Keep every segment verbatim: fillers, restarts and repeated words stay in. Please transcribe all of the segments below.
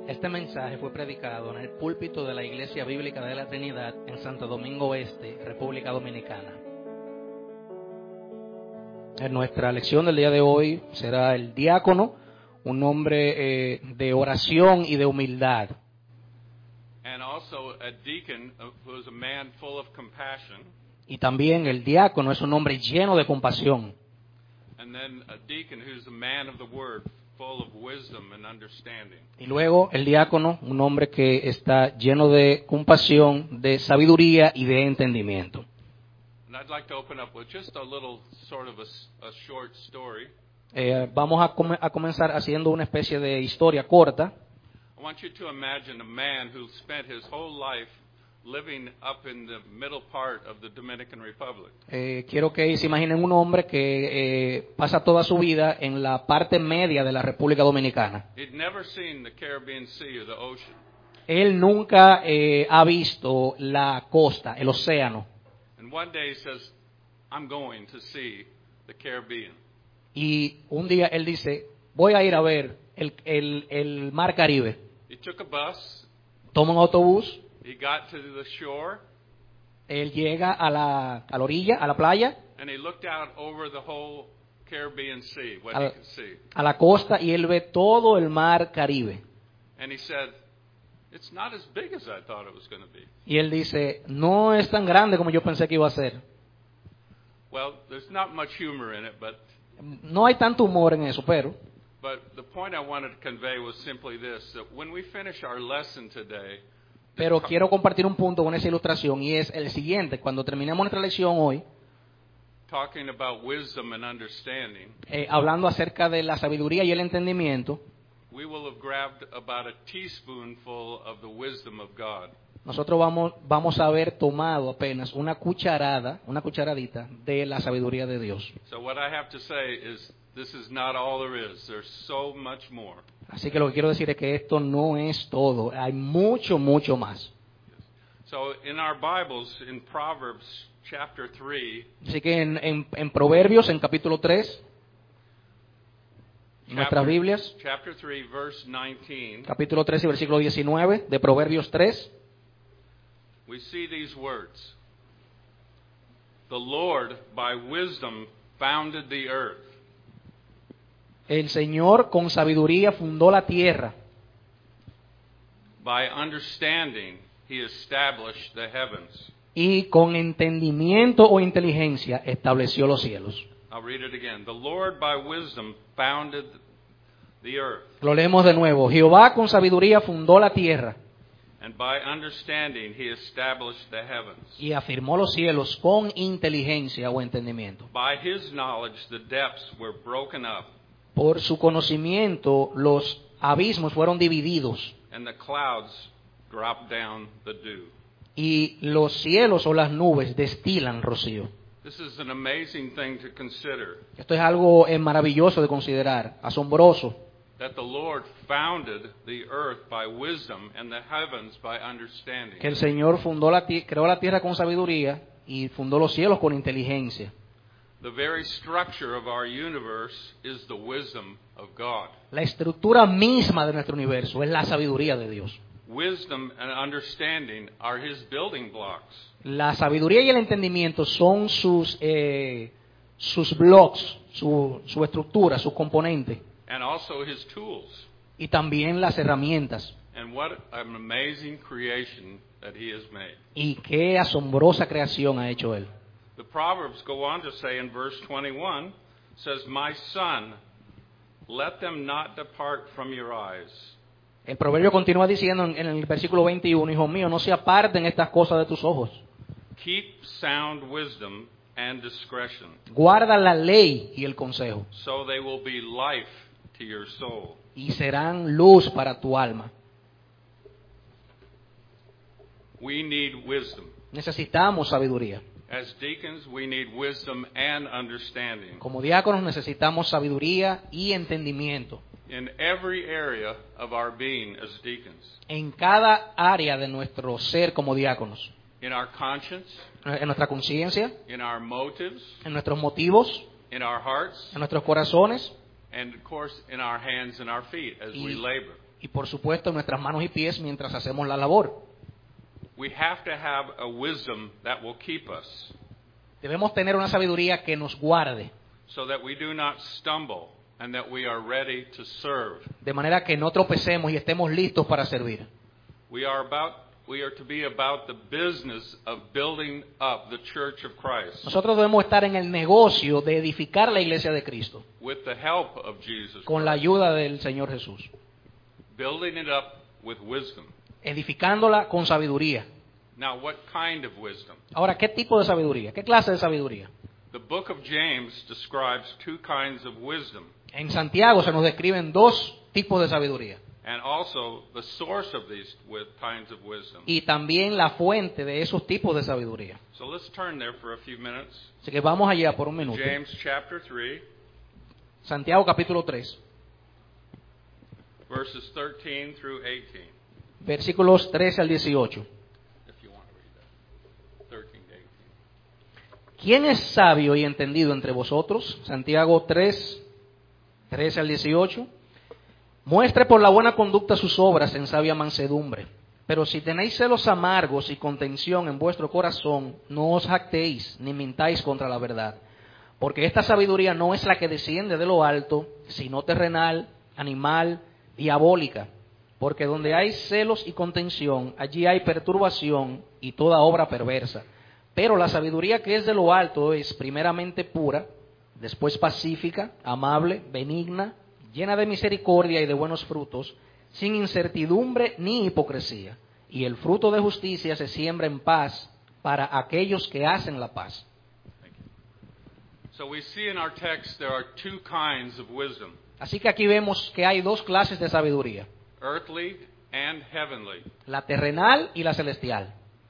Este mensaje fue predicado en el púlpito de la Iglesia Bíblica de la Trinidad en Santo Domingo Este, República Dominicana. En nuestra lección del día de hoy será el diácono, un hombre eh, de oración y de humildad. And also a deacon who is a man full of compassion. Y también el diácono es un hombre lleno de compasión. And then a deacon who's a man of the word, full of wisdom and understanding. Y luego el diácono, un hombre que está lleno de compasión, de sabiduría y de entendimiento. And I'd like to open up with just a little sort of a, a short story. Eh, vamos a, com- a comenzar haciendo una especie de historia corta. I want you to imagine a man who spent his whole life living up in the middle part of the Dominican Republic. Eh, quiero que se imaginen un hombre que eh, pasa toda su vida en la parte media de la República Dominicana. He'd never seen the Caribbean Sea or the ocean. Él nunca eh, ha visto la costa, el océano. And one day he says, I'm going to see the Caribbean. Y un día él dice, voy a ir a ver el, el, el mar Caribe. He took a bus. Toma un autobús. He got to the shore. Él llega a la, a la orilla, a la playa, And he looked out over the whole Caribbean Sea, what a he la, could see. a la costa, y él ve todo el mar Caribe. And he said, it's not as big as I thought it was going to be. Y él dice, no es tan grande como yo pensé que iba a ser. Well, there's not much humor in it, but No hay tanto humor en eso, pero but the point I wanted to convey was simply this, that when we finish our lesson today, pero quiero compartir un punto con esa ilustración, y es el siguiente. Cuando terminemos nuestra lección hoy, talking about wisdom and understanding, eh, hablando acerca de la sabiduría y el entendimiento, we will have grabbed about a teaspoonful of the wisdom of God. nosotros vamos, vamos a haber tomado apenas una cucharada, una cucharadita de la sabiduría de Dios. So what I have to say is this is not all there is. There's so much more. Así que lo que quiero decir es que esto no es todo, hay mucho, mucho más. So in our Bibles, in Proverbs chapter three, Así que en, en, en Proverbios, en capítulo tres, en nuestras chapter, Biblias, chapter three, verse nineteen, capítulo tres y versículo diecinueve de Proverbios tres, we see these words. The Lord by wisdom founded the earth. el Señor con sabiduría fundó la tierra, By understanding he established the heavens. y con entendimiento o inteligencia estableció los cielos. I'll read it again. The Lord by wisdom founded the earth. Lo leemos de nuevo. Jehová con sabiduría fundó la tierra And by understanding he established the heavens. y afirmó los cielos con inteligencia o entendimiento. By his knowledge the depths were broken up, Por su conocimiento los abismos fueron divididos and the clouds dropped down the dew. y los cielos o las nubes destilan rocío. This is an amazing thing to consider, Esto es algo eh, maravilloso de considerar, asombroso, that the Lord founded the earth by wisdom and the heavens by understanding. que el Señor fundó la ti- creó la tierra con sabiduría y fundó los cielos con inteligencia. The very structure of our universe is the wisdom of God. La estructura misma de nuestro universo es la sabiduría de Dios. Wisdom and understanding are his building blocks. La sabiduría y el entendimiento son sus eh, sus blocks, su, su estructura, sus componentes, And also his tools. y también las herramientas. And what an amazing creation that he has made. Y qué asombrosa creación ha hecho él. The Proverbs go on to say in verse twenty-one, says, My son, let them not depart from your eyes. El proverbio continúa diciendo en, en el versículo veintiuno, hijo mío, no se aparten estas cosas de tus ojos. Keep sound wisdom and discretion, Guarda la ley y el consejo, so they will be life to your soul. y serán luz para tu alma. We need wisdom. Necesitamos sabiduría. As deacons, we need wisdom and understanding Como diáconos necesitamos sabiduría y entendimiento in every area of our being as deacons. en cada área de nuestro ser como diáconos. In our conscience, En nuestra conciencia, in our motives, en nuestros motivos, in our hearts, en nuestros corazones and of course in our hands and our feet as we y, labor. y por supuesto en nuestras manos y pies mientras hacemos la labor. We have to have a wisdom that will keep us, Debemos tener una sabiduría que nos guarde, so that we do not stumble and that we are ready to serve. de manera que no tropecemos y estemos listos para servir. We are about we are to be about the business of building up the church of Christ Nosotros debemos estar en el negocio de edificar la iglesia de Cristo, with the help of Jesus con la Christ, ayuda del Señor Jesús, building it up with wisdom. edificándola con sabiduría. Now, what kind of wisdom? Ahora, ¿qué tipo de sabiduría? ¿Qué clase de sabiduría? The book of James describes two kinds of wisdom, En Santiago se nos describen dos tipos de sabiduría and also the source of these wi- kinds of wisdom. y también la fuente de esos tipos de sabiduría. So let's turn there for a few minutes. Así que vamos allá por un minuto. James chapter three, Santiago capítulo tres, verses thirteen through eighteen. versículos trece al dieciocho. If you want to read that. thirteen to eighteen. ¿Quién es sabio y entendido entre vosotros? Santiago tres, trece al dieciocho. Muestre por la buena conducta sus obras en sabia mansedumbre. Pero si tenéis celos amargos y contención en vuestro corazón, no os jactéis ni mintáis contra la verdad. Porque esta sabiduría no es la que desciende de lo alto, sino terrenal, animal, diabólica. Porque donde hay celos y contención, allí hay perturbación y toda obra perversa. Pero la sabiduría que es de lo alto es primeramente pura, después pacífica, amable, benigna, llena de misericordia y de buenos frutos, sin incertidumbre ni hipocresía. Y el fruto de justicia se siembra en paz para aquellos que hacen la paz. So we see in our text there are two kinds of wisdom, Así que aquí vemos que hay dos clases de sabiduría, earthly and heavenly. la terrenal y la celestial.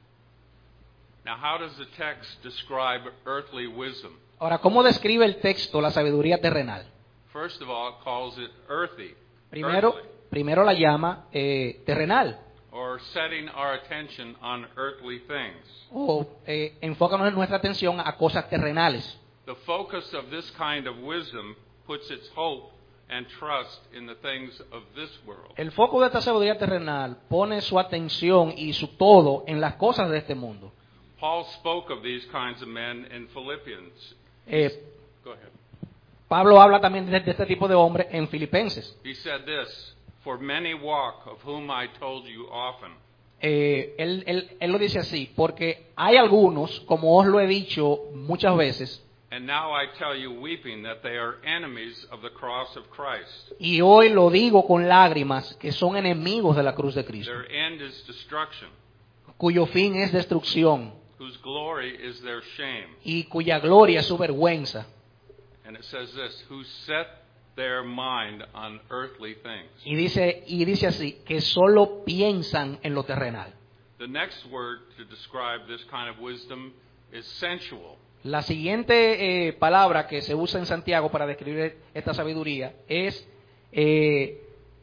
Now, how does the text describe earthly wisdom? Ahora, ¿cómo describe el texto la sabiduría terrenal? First of all, it calls it earthy, Primero, earthly, primero la llama eh, terrenal, or setting our attention on earthly things. o eh, enfócanos en nuestra atención a cosas terrenales. The focus of this kind of wisdom puts its hope and trust in the things of this world. El foco de esta sabiduría terrenal pone su atención y su todo en las cosas de este mundo. Paul spoke of these kinds of men in Philippians. Eh, Go ahead. Pablo habla también de, de este tipo de hombres en Filipenses. He said this, "For many walk, of whom I told you often." Eh, él, él, él lo dice así, porque hay algunos, como os lo he dicho muchas veces, And now I tell you weeping that they are enemies of the cross of Christ. y hoy lo digo con lágrimas, que son enemigos de la cruz de Cristo, Their end is destruction, cuyo fin es destrucción whose glory is their shame. y cuya gloria es su vergüenza. And it says this, who set their mind on earthly things. Y dice, y dice así, que solo piensan en lo terrenal. The next word to describe this kind of wisdom is sensual. La siguiente eh, palabra que se usa en Santiago para describir esta sabiduría es eh,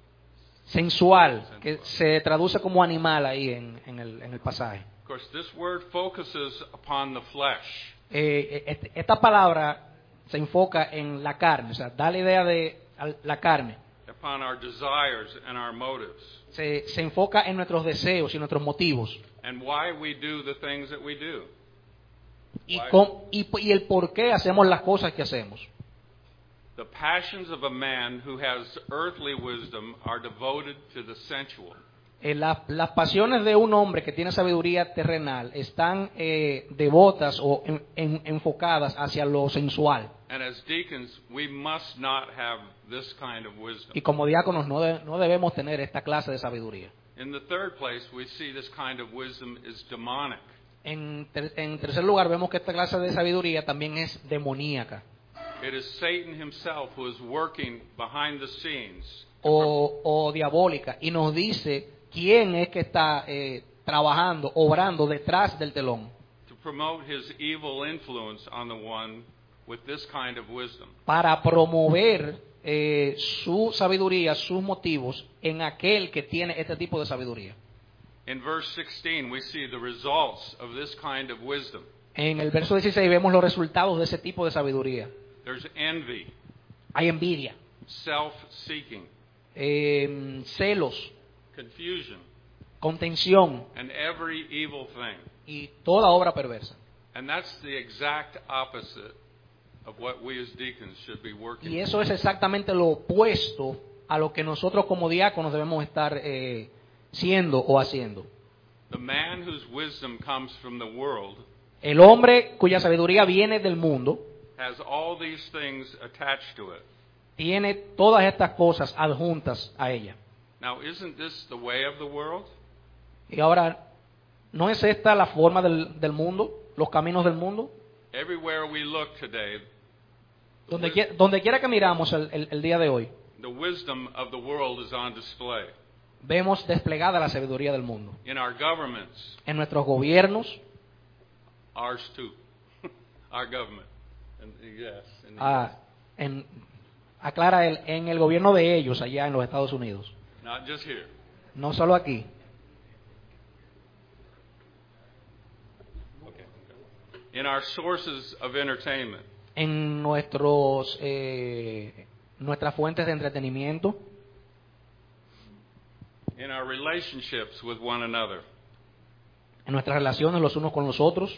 sensual, que se traduce como animal ahí en, en, el, en el pasaje. Of course, this word focuses upon the flesh. Eh, este- esta palabra se enfoca en la carne, o sea, da la idea de al- la carne. Upon our desires and our motives, Se, se enfoca en nuestros deseos y nuestros motivos. and why we do the things that we do. Y, con- y, y el por qué hacemos las cosas que hacemos. The passions of a man who has earthly wisdom are devoted to the sensual. Eh, la- las pasiones de un hombre que tiene sabiduría terrenal están eh, devotas o en- en- enfocadas hacia lo sensual. And as deacons, we must not have this kind of wisdom. Y como diáconos no, de- no debemos tener esta clase de sabiduría. In the third place, we see this kind of wisdom is demonic. En, ter- en tercer lugar, vemos que esta clase de sabiduría también es demoníaca It is Satan himself who is working behind the scenes o, o diabólica. Y nos dice quién es que está eh, trabajando, obrando detrás del telón to promote his evil influence on the one with this kind of wisdom. para promover eh, su sabiduría, sus motivos en aquel que tiene este tipo de sabiduría. In verse sixteen, we see the results of this kind of wisdom. En el verso dieciséis vemos los resultados de ese tipo de sabiduría. There's envy, Hay envidia, self-seeking, eh, celos, confusion, contención and every evil thing. y toda obra perversa. And that's the exact opposite of what we as deacons should be working Y eso es exactamente lo opuesto a lo que nosotros como diáconos debemos estar eh, siendo o haciendo. The man whose wisdom comes from the world El hombre cuya sabiduría viene del mundo has all these things attached to it. tiene todas estas cosas adjuntas a ella. Now, isn't this the way of the world? Y ahora, ¿no es esta la forma del, del mundo, los caminos del mundo? Everywhere we look today, Donde, quiera, donde quiera que miramos el, el, el día de hoy, the wisdom of the world is on display. vemos desplegada la sabiduría del mundo. In our governments, En nuestros gobiernos, ours too, our government, and yes, in the ah, en, aclara él, en el gobierno de ellos allá en los Estados Unidos, not just here. no solo aquí. Okay. In our sources of entertainment, En nuestros eh, nuestras fuentes de entretenimiento, in our relationships with one another, en nuestras relaciones los unos con los otros,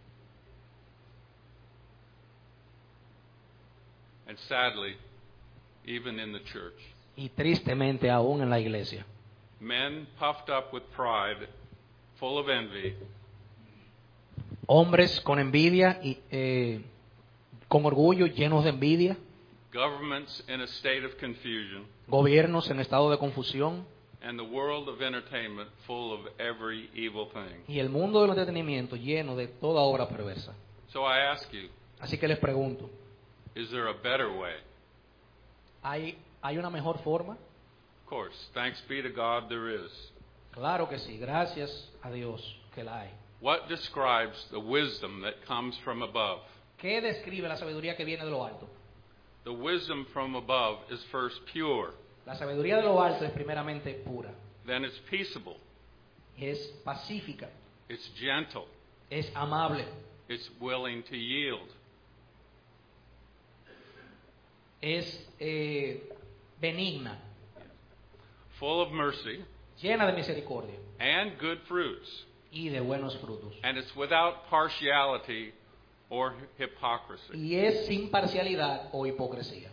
and sadly, even in the church. y tristemente aún en la iglesia. Men puffed up with pride, full of envy, Hombres con envidia y eh, con orgullo, llenos de envidia, governments in a state of confusion, gobiernos en estado de confusión and the world of entertainment full of every evil thing. y el mundo del entretenimiento lleno de toda obra perversa. So I ask you, Así que les pregunto, is there a better way? ¿hay, hay una mejor forma? Of course, thanks be to God there is. Claro que sí, gracias a Dios que la hay. What describes the wisdom that comes from above? ¿Qué describe la sabiduría que viene de lo alto? The wisdom from above is first pure, La sabiduría de lo alto es primeramente pura, then it's peaceable, es pacífica, it's gentle, es amable, it's willing to yield, es eh, benigna, full of mercy llena de misericordia and good fruits, y de buenos frutos. and it's without partiality or hypocrisy. Y es sin parcialidad o hipocresía.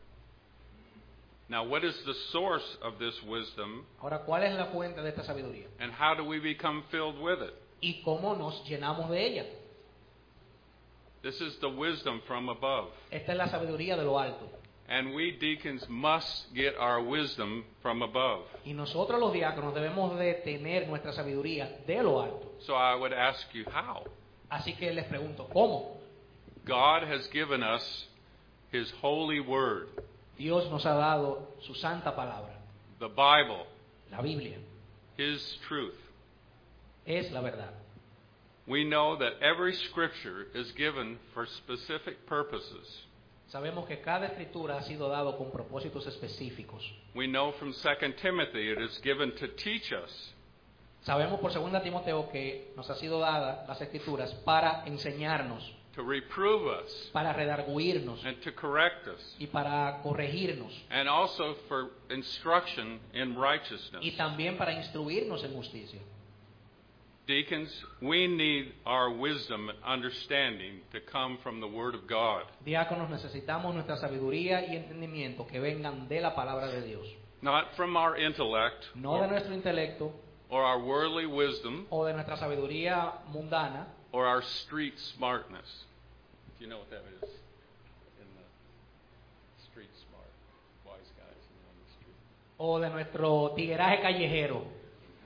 Now, what is the source of this wisdom, Ahora, ¿cuál es la fuente de esta sabiduría? and how do we become filled with it? ¿Y cómo nos llenamos de ella? This is the wisdom from above. Esta es la sabiduría de lo alto. And we deacons must get our wisdom from above. Y nosotros los diáconos debemos de tener nuestra sabiduría de lo alto. So I would ask you, how? Así que les pregunto, ¿cómo? God has given us His holy word, Dios nos ha dado su santa palabra, the Bible, la Biblia. His truth. Es la verdad. We know that every scripture is given for specific purposes. Sabemos que cada escritura ha sido dado con propósitos específicos. We know from Second Timothy it is given to teach us, Sabemos por segunda Timoteo que nos ha sido dada las escrituras para enseñarnos, to reprove us, para redarguirnos and to correct us, y para corregirnos and also for instruction in righteousness. y también para instruirnos en justicia. Deacons, we need our wisdom and understanding to come from the Word of God. Diáconos, necesitamos nuestra sabiduría y entendimiento que vengan de la palabra de Dios, Not from our intellect no de nuestro intelecto or our worldly wisdom o de nuestra sabiduría mundana or our street smartness. Do you know what that is? In the street smart, wise guys on the street. o de nuestro tigueraje callejero.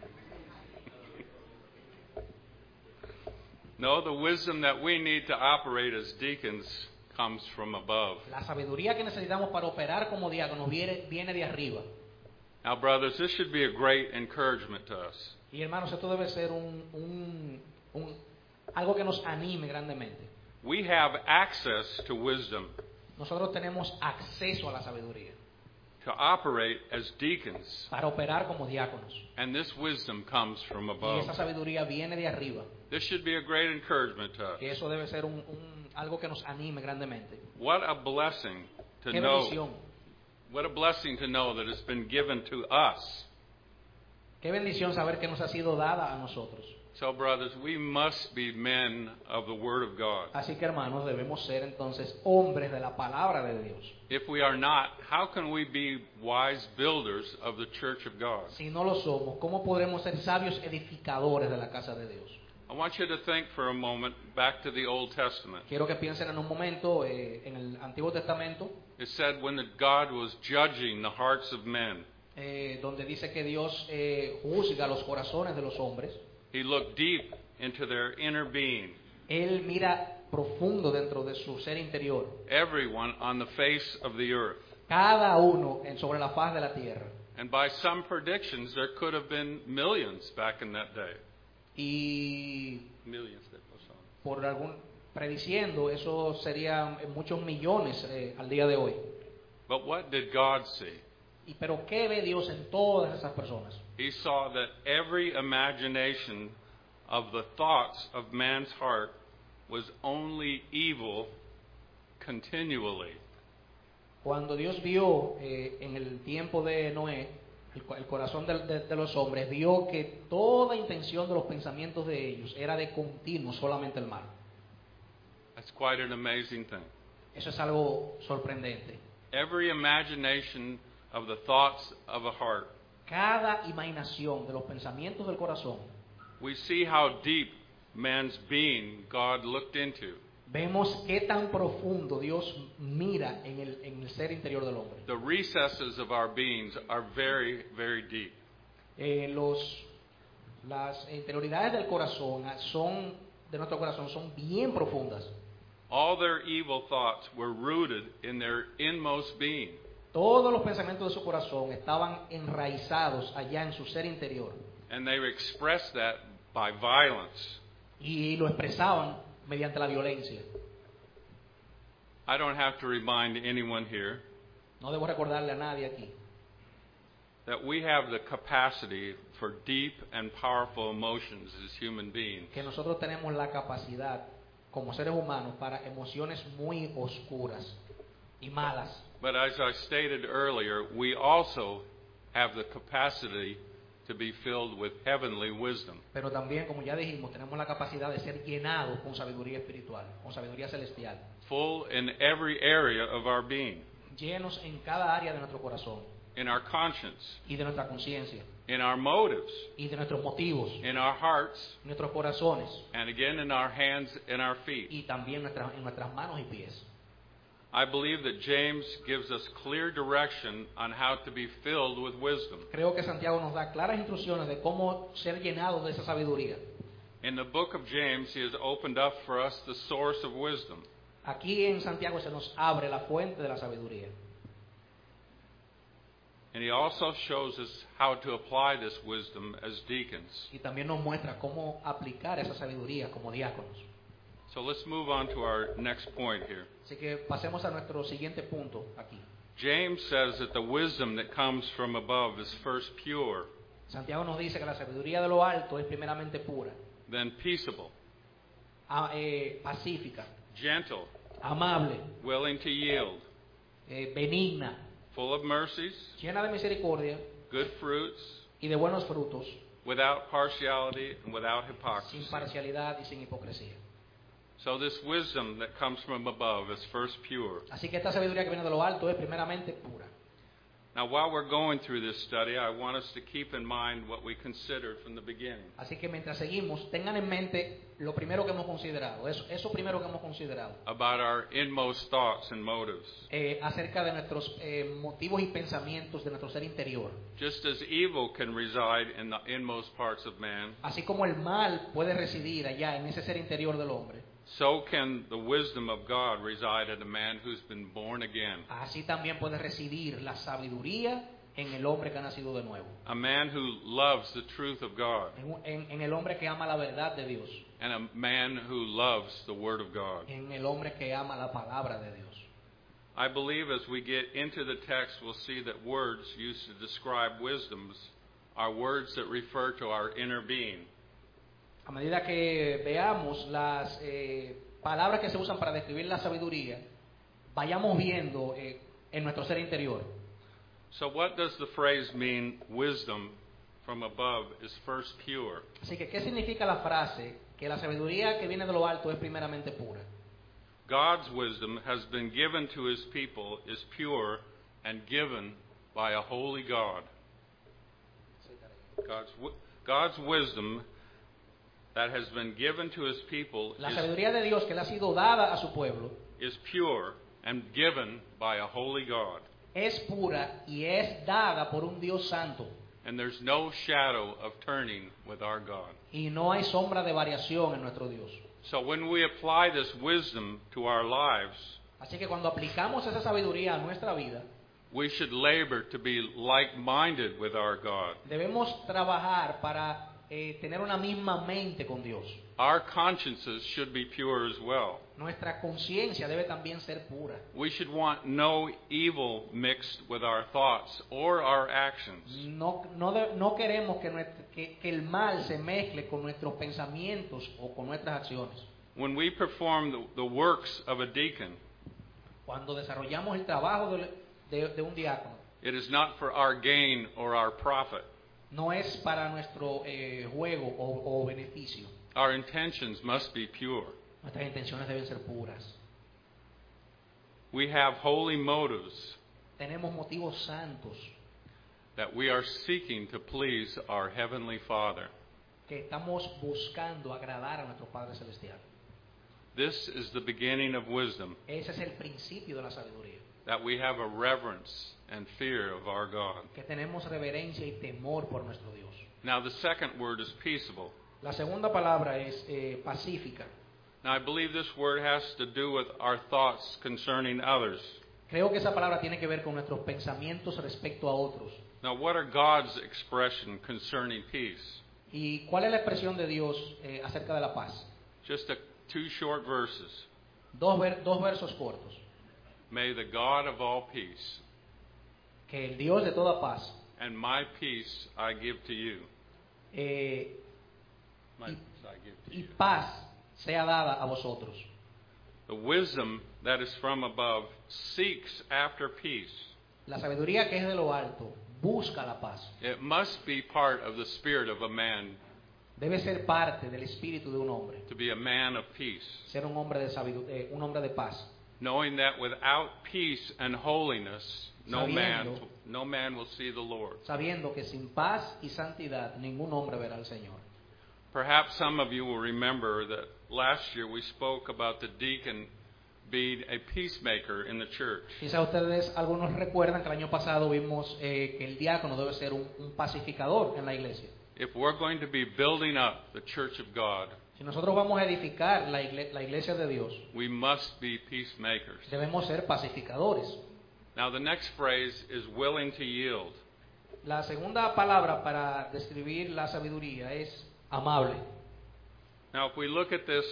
No, the wisdom that we need to operate as deacons comes from above. La sabiduría que necesitamos para operar como diáconos viene, viene de arriba. Now, brothers, this should be a great encouragement to us. Y hermanos, esto debe ser un, un, un, algo que nos anime grandemente. We have access to wisdom Nosotros tenemos acceso a la sabiduría to operate as deacons, para operar como diáconos. and this wisdom comes from Y above. esa sabiduría viene de arriba. This should be a great encouragement to us. Que eso debe ser un, un, algo que nos anime grandemente. What a blessing to Qué know bendición What a blessing to know that it's been given to us. Qué bendición saber que nos ha sido dada a nosotros. So, brothers, we must be men of the Word of God. Así que, hermanos, debemos ser entonces hombres de la palabra de Dios. If we are not, how can we be wise builders of the church of God? Si no lo somos, ¿cómo podremos ser sabios edificadores de la casa de Dios? I want you to think for a moment back to the Old Testament. Quiero que piensen en un momento eh, en el Antiguo Testamento, It said when the God was judging the hearts of men, eh, donde dice que Dios eh, juzga los corazones de los hombres. He looked deep into their inner being. Él mira profundo dentro de su ser interior. Everyone on the face of the earth. Cada uno en sobre la faz de la tierra. And by some predictions, there could have been millions back in that day. Y Millions that was on. por algún prediciendo, eso serían muchos millones eh, al día de hoy. But what did God see? Y pero ¿qué ve Dios en todas esas personas? He saw that every imagination of the thoughts of man's heart was only evil continually. Cuando Dios vio eh, en el tiempo de Noé el, el corazón de, de, de los hombres, vio que toda intención de los pensamientos de ellos era de continuo solamente el mal. That's quite an amazing thing. Eso es algo sorprendente. Every imagination of the thoughts of a heart. Cada imaginación de los pensamientos del corazón. We see how deep man's being God looked into. Vemos qué tan profundo Dios mira en el, en el ser interior del hombre. The recesses of our beings are very, very deep. Eh, los, las interioridades del corazón son, de nuestro corazón son bien profundas. All their evil thoughts were rooted in their inmost being. Todos los pensamientos de su corazón estaban enraizados allá en su ser interior. And they expressed that by violence. Y lo expresaban mediante la violencia. I don't have to remind anyone here No debo recordarle a nadie aquí that we have the capacity for deep and powerful emotions as human beings. que nosotros tenemos la capacidad como seres humanos para emociones muy oscuras y malas. But as I stated earlier, we also have the capacity to be filled with heavenly wisdom. Pero también, como ya dijimos, tenemos la capacidad de ser llenados con sabiduría espiritual, con sabiduría celestial. Full in every area of our being. Llenos en cada área de nuestro corazón. In our conscience. Y de nuestra conciencia. In our motives. Y de nuestros motivos. In our hearts. Nuestros corazones. And again in our hands and our feet. Y también nuestra, en nuestras manos y pies. I believe that James gives us clear direction on how to be filled with wisdom. Creo que Santiago nos da claras instrucciones de cómo ser llenados de esa sabiduría. In the book of James, he has opened up for us the source of wisdom. Aquí en Santiago se nos abre la fuente de la sabiduría. And he also shows us how to apply this wisdom as deacons. Y también nos muestra cómo aplicar esa sabiduría como diáconos. So let's move on to our next point here. Así que pasemos a nuestro siguiente punto aquí. James says that the wisdom that comes from above is first pure, Santiago nos dice que la sabiduría de lo alto es primeramente pura, then peaceable, a- eh, pacífica, gentle, amable, willing to yield, eh, benigna, full of mercies, llena de misericordia good fruits, y de buenos frutos, without partiality and without sin hypocrisy. parcialidad y sin hipocresía. So this wisdom that comes from above is first pure. Así que esta sabiduría que viene de lo alto es primeramente pura. Now, while we're going through this study, I want us to keep in mind what we considered from the beginning. Así que mientras seguimos, tengan en mente lo primero que hemos considerado, eso, eso primero que hemos considerado, About our inmost thoughts and motives. eh, acerca de nuestros eh, motivos y pensamientos de nuestro ser interior. Just as evil can reside in the inmost parts of man, Así como el mal puede residir allá en ese ser interior del hombre, so can the wisdom of God reside in a man who's been born again. así también puede residir la sabiduría en el hombre que ha nacido de nuevo, A man who loves the truth of God, en, en- en el hombre que ama la verdad de Dios, and a man who loves the Word of God. en el hombre que ama la palabra de Dios. I believe as we get into the text, we'll see that words used to describe wisdoms are words that refer to our inner being. A medida que veamos las eh, palabras que se usan para describir la sabiduría, vayamos viendo eh, en nuestro ser interior. So what does the phrase mean, wisdom from above is first pure? Así que, ¿qué significa la frase que la sabiduría que viene de lo alto es primeramente pura? God's wisdom has been given to his people, is pure, and given by a holy God. God's, God's wisdom that has been given to his people La is, sabiduría de Dios que le ha sido dada a su pueblo is pure and given by a holy God. es pura y es dada por un Dios santo. And there's no shadow of turning with our God. Y no hay sombra de variación en nuestro Dios. So when we apply this wisdom to our lives, Así que cuando aplicamos esa sabiduría a nuestra vida, we should labor to be like-minded with our God. debemos trabajar para eh, tener una misma mente con Dios. Our consciences should be pure as well. Nuestra conciencia debe también ser pura. We should want no evil mixed with our thoughts or our actions. No, no, de- no queremos que, nuestro- que- que el mal se mezcle con nuestros pensamientos o con nuestras acciones. When we perform the, the works of a deacon, Cuando desarrollamos el trabajo de, de- de un diácono, it is not for our gain or our profit. no es para nuestro eh, juego o, o beneficio. Our intentions must be pure. Nuestras intenciones deben ser puras. We have holy motives Tenemos motivos santos that we are seeking to please our Heavenly Father. que estamos buscando agradar a nuestro Padre Celestial. This is the beginning of wisdom, Ese es el principio de la sabiduría. that we have a reverence and fear of our God. Que tenemos reverencia y temor por nuestro Dios. Now the second word is peaceable. La segunda palabra es eh, pacífica. Now I believe this word has to do with our thoughts concerning others. Creo que esa palabra tiene que ver con nuestros pensamientos respecto a otros. Now what are God's expression concerning peace? ¿Y cuál es la expresión de Dios eh, acerca de la paz? Just a, two short verses. Dos, ver- dos versos cortos. May the God of all peace Que el Dios de toda paz and my peace I give to you. eh, My peace I give to y you. paz sea dada a vosotros. The wisdom that is from above seeks after peace. La sabiduría que es de lo alto busca la paz. It must be part of the spirit of a man Debe ser parte del espíritu de un hombre. to be a man of peace, Ser un hombre de sabidu- eh, un hombre de paz. knowing that without peace and holiness, no man, Sabiendo. no man will see the Lord. Sabiendo que sin paz y santidad ningún hombre verá al Señor. Perhaps some of you will remember that last year we spoke about the deacon being a peacemaker in the church. Quizá ustedes, algunos recuerdan que el año pasado vimos eh, que el diácono debe ser un, un pacificador en la iglesia. If we're going to be building up the church of God, Si nosotros vamos a edificar la, igle- la iglesia de Dios, we must be peacemakers. debemos ser pacificadores. Now the next phrase is willing to yield. La segunda palabra para describir la sabiduría es amable. Now if we look at this,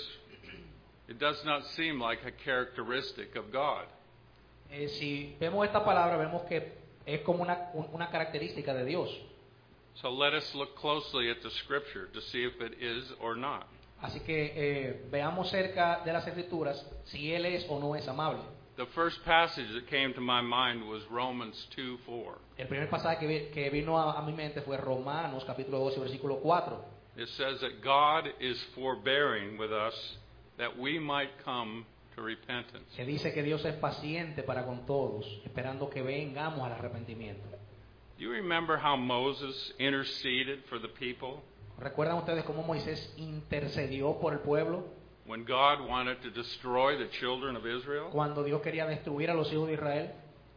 it does not seem like a characteristic of God. Eh, si vemos esta palabra, vemos que es como una, un- una característica de Dios. So let us look closely at the scripture to see if it is or not. Así que eh, veamos cerca de las escrituras si Él es o no es amable. The first passage that came to my mind was Romans two four. El primer pasaje que, vi- que vino a, a mi mente fue Romanos capítulo doce, versículo cuatro. It says that God is forbearing with us that we might come to repentance. Que dice que Dios es paciente para con todos, esperando que vengamos al arrepentimiento. Do you remember how Moses interceded for the people ¿Recuerdan ustedes cómo Moisés intercedió por el pueblo when God wanted to destroy the children of Israel? cuando Dios quería destruir a los hijos de Israel?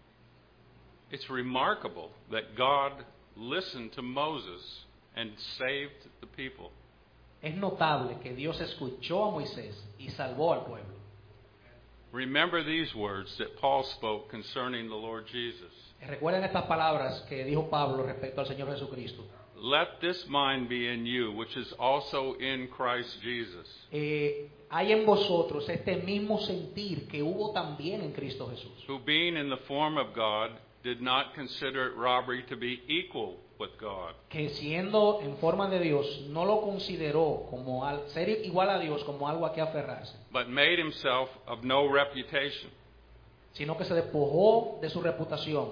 It's remarkable that God listened to Moses and saved the people. Es notable que Dios escuchó a Moisés y salvó al pueblo. Remember these words that Paul spoke concerning the Lord Jesus. Recuerden estas palabras que dijo Pablo respecto al Señor Jesucristo. Let this mind be in you, which is also in Christ Jesus, Eh, hay en vosotros este mismo sentir que hubo también en Cristo Jesús, who being in the form of God did not consider it robbery to be equal with God, que siendo en forma de Dios no lo consideró como al, ser igual a Dios como algo a que aferrarse, but made himself of no reputation, sino que se despojó de su reputación,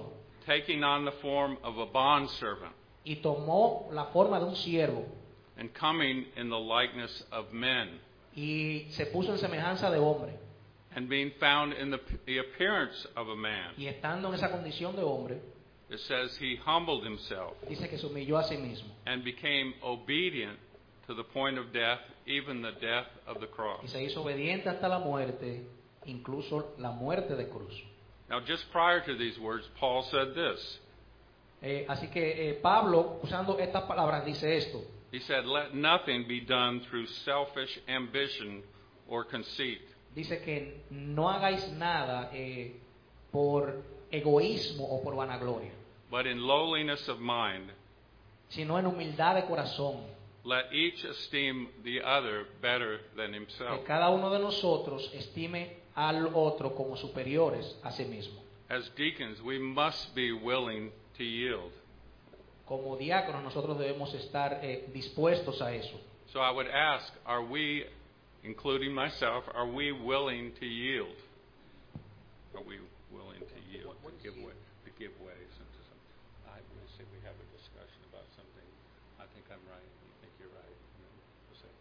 taking on the form of a bondservant, y tomó la forma de un siervo, and coming in the likeness of men, y se puso en semejanza de hombre, and being found in the, the appearance of a man. y estando en esa condición de hombre, It says he humbled himself dice que se humilló a sí mismo, and became obedient to the point of death, even the death of the cross. y se hizo obediente hasta la muerte, incluso la muerte de cruz. Now, just prior to these words, Paul said this. Eh, así que eh, Pablo, usando estas palabras, dice esto. He said, "Let nothing be done through selfish ambition or conceit, Dice que no hagáis nada eh, por egoísmo o por vanagloria, but in lowliness of mind, sino en humildad de corazón, let each esteem the other better than que himself." cada uno de nosotros estime al otro como superiores a sí mismo. As deacons, we must be willing to yield. Como diáconos nosotros debemos estar eh, dispuestos a eso. So I would ask, are we, including myself, are we willing to yield? Are we willing to yield, to give way, to give way? Since I would say we have a discussion about something. I think I'm right. You think you're right. And then we'll say,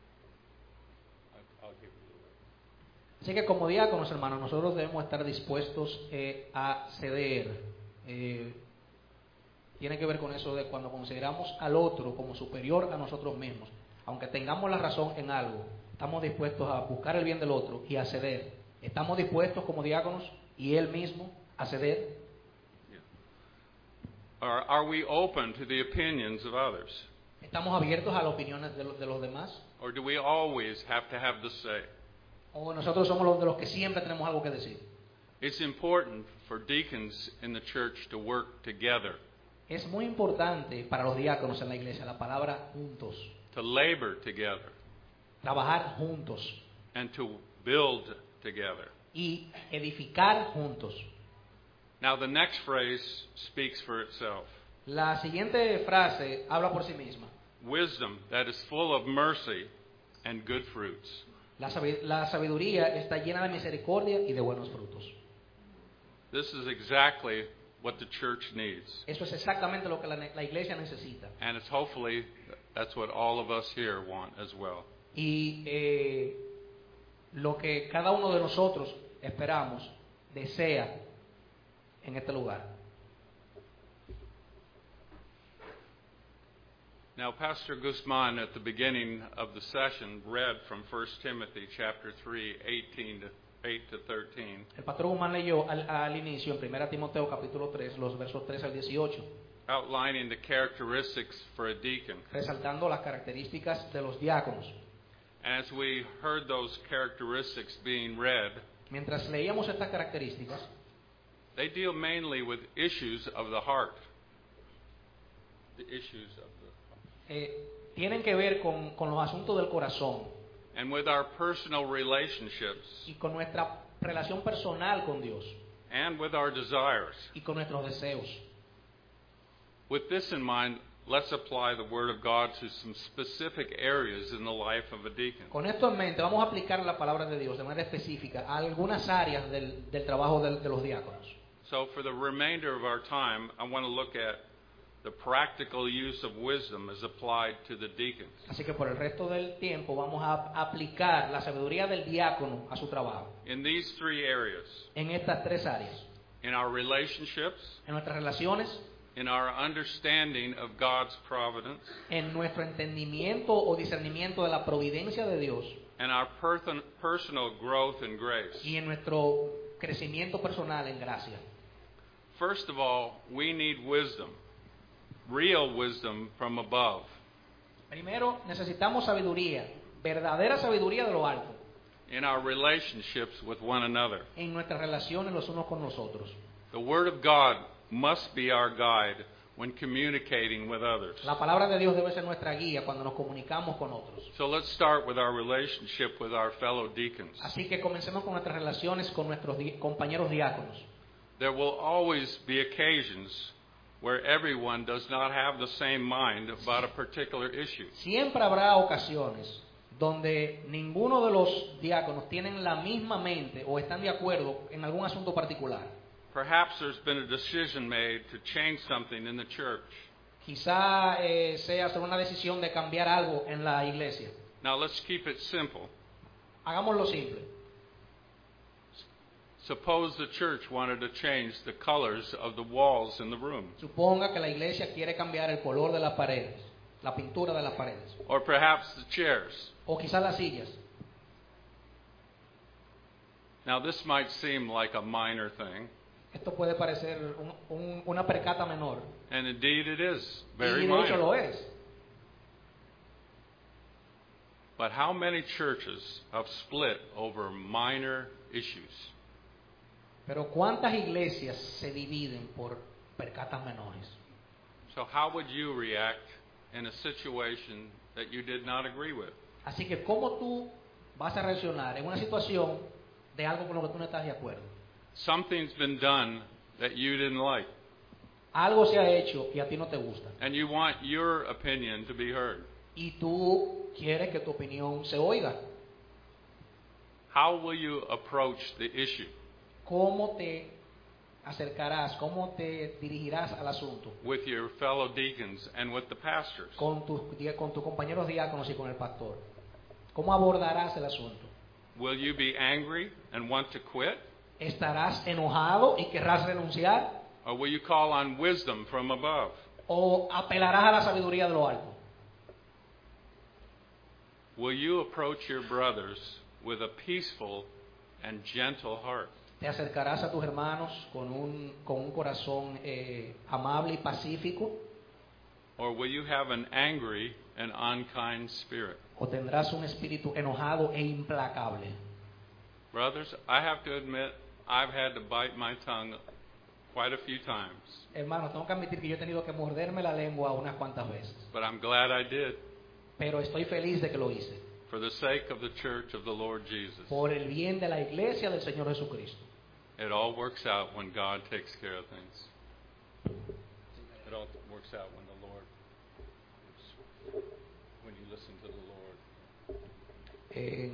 I'll, I'll give you the way. Así que como diáconos, hermanos, nosotros debemos estar dispuestos eh, a ceder. Eh, tiene que ver con eso de cuando consideramos al otro como superior a nosotros mismos. Aunque tengamos la razón en algo, estamos dispuestos a buscar el bien del otro y a ceder. ¿Estamos dispuestos como diáconos y él mismo a ceder? Yeah. Are, are we open to the opinions of others? ¿Estamos abiertos a las opiniones de, lo, de los demás? Or do we always have to have the say? ¿O nosotros somos los de los que siempre tenemos algo que decir? It's important for deacons in the church to work together, Es muy importante para los diáconos en la iglesia la palabra juntos, to labor together, trabajar juntos and to build together. y edificar juntos. Now, the next phrase speaks for itself. La siguiente frase habla por sí misma. Wisdom that is full of mercy and good fruits. La, sabi- la sabiduría está llena de misericordia y de buenos frutos. This is exactly what the church needs. Eso es exactamente lo que la, la iglesia necesita. And it's hopefully that's what all of us here want as well. Y eh, lo que cada uno de nosotros esperamos, desea en este lugar. Now, Pastor Guzman at the beginning of the session read from First Timothy chapter three, eighteen to eight to thirteen, El pastor Guzmán leyó al, al inicio en primera Timoteo capítulo tres, los versos tres al dieciocho, outlining the characteristics for a deacon. resaltando las características de los diáconos. As we heard those characteristics being read, Mientras leíamos estas características, they deal mainly with issues of the heart. The issues of the eh, tienen que ver con, con los asuntos del corazón and with our personal relationships y con nuestra relación personal con Dios and with our desires. y con nuestros deseos. With this in mind, let's apply the Word of God to some specific areas in the life of a deacon. Con esto en mente, vamos a aplicar la palabra de Dios de manera específica a algunas áreas del, del trabajo del, de los diáconos. So for the remainder of our time, I want to look at the practical use of wisdom as applied to the deacons. Así que por el resto del tiempo vamos a aplicar la sabiduría del diácono a su trabajo In these three areas, en estas tres áreas. in our relationships, En nuestras relaciones, in our understanding of God's providence, en nuestro entendimiento o discernimiento de la providencia de Dios and our per- personal growth in grace. y en nuestro crecimiento personal en gracia. First of all, we need wisdom, real wisdom from above. Primero, necesitamos sabiduría, verdadera sabiduría de lo alto, In our relationships with one another. en nuestras relaciones los unos con los otros. The Word of God must be our guide when communicating with others. La palabra de Dios debe ser nuestra guía cuando nos comunicamos con otros. So let's start with our relationship with our fellow deacons. Así que comencemos con nuestras relaciones con nuestros di- compañeros diáconos. There will always be occasions where everyone does not have the same mind about a particular issue. Siempre habrá ocasiones donde ninguno de los diáconos tienen la misma mente o están de acuerdo en algún asunto particular. perhaps there's been a decision made to change something in the church. Quizá eh, sea hacer una decisión de cambiar algo en la iglesia. Now let's keep it simple. Hagámoslo simple. Suppose the church wanted to change the colors of the walls in the room. Suponga que la iglesia quiere cambiar el color de las paredes, la pintura de las paredes, Or perhaps the chairs. o quizás las sillas. Now this might seem like a minor thing, Esto puede parecer un- un- una percata menor, and indeed it is y very de hecho lo minor. es. But how many churches have split over minor issues? Pero ¿cuántas iglesias se dividen por percatas menores? So how would you react in a situation that you did not agree with? Así que ¿cómo tú vas a reaccionar en una situación de algo con lo que tú no estás de acuerdo? Something's been done that you didn't like, Algo se ha hecho y a ti no te gusta, and you want your opinion to be heard. y tú quieres que tu opinión se oiga. How will you approach the issue? ¿Cómo te acercarás, cómo te dirigirás al asunto? With your fellow deacons and with the pastors? Con tus con tus compañeros diáconos y con el pastor. ¿Cómo abordarás el asunto? Will you be angry and want to quit? ¿Estarás enojado y querrás renunciar? Or will you call on wisdom from above? ¿O apelarás a la sabiduría de lo alto? Will you approach your brothers with a peaceful and gentle heart? ¿Te acercarás a tus hermanos con un, con un corazón eh, amable y pacífico? Or will you have an angry and unkind spirit? ¿O tendrás un espíritu enojado e implacable? Brothers, I have to admit, I've had to bite my tongue quite a few times, Hermanos, tengo que admitir que yo he tenido que morderme la lengua unas cuantas veces. but I'm glad I did Pero estoy feliz de que lo hice. for the sake of the church of the Lord Jesus. Por el bien de la iglesia del Señor Jesucristo. It all works out when God takes care of things. It all works out when the Lord, when you listen to the Lord. Eh,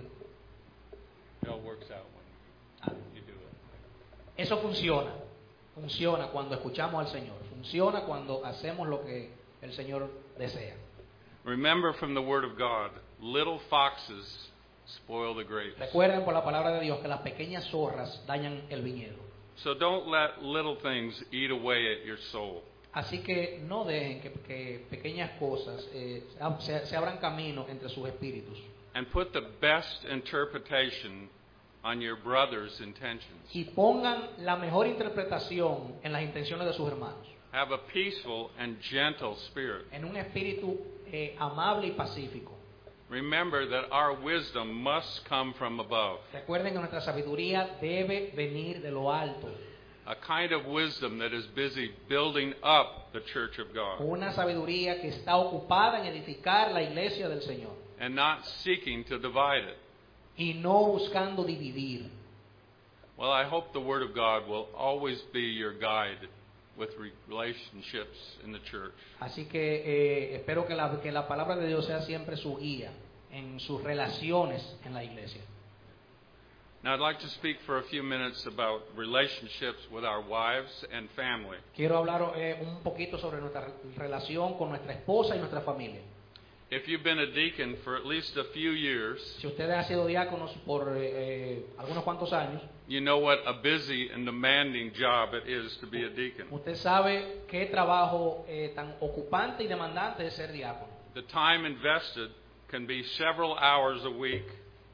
It all works out when you do it. eso funciona. Funciona cuando escuchamos al Señor. Funciona cuando hacemos lo que el Señor desea. Remember from the Word of God, little foxes spoil the grapes. Recuerden por la palabra de Dios que las pequeñas zorras dañan el viñedo. So don't let little things eat away at your soul. Así que no dejen que, que pequeñas cosas eh, se, se abran camino entre sus espíritus. And put the best interpretation on your brother's intentions. Y pongan la mejor interpretación en las intenciones de sus hermanos. Have a peaceful and gentle spirit. En un espíritu eh, amable y pacífico. Remember that our wisdom must come from above. Recuerden que nuestra sabiduría debe venir de lo alto. A kind of wisdom that is busy building up the church of God Una sabiduría que está ocupada en edificar la iglesia del Señor. and not seeking to divide it. Y no buscando dividir. Well, I hope the Word of God will always be your guide with re- relationships in the church. Así que eh, espero que la, que la palabra de Dios sea siempre su guía en sus relaciones en la iglesia. Now, I'd like to speak for a few minutes about relationships with our wives and family. Quiero hablar eh, un poquito sobre nuestra relación con nuestra esposa y nuestra familia. If you've been a deacon for at least a few years, Si ustedes han sido diáconos por eh, eh, algunos cuantos años, you know what a busy and demanding job it is to be a deacon. usted sabe qué trabajo eh, tan ocupante y demandante es ser diácono. The time invested can be several hours a week,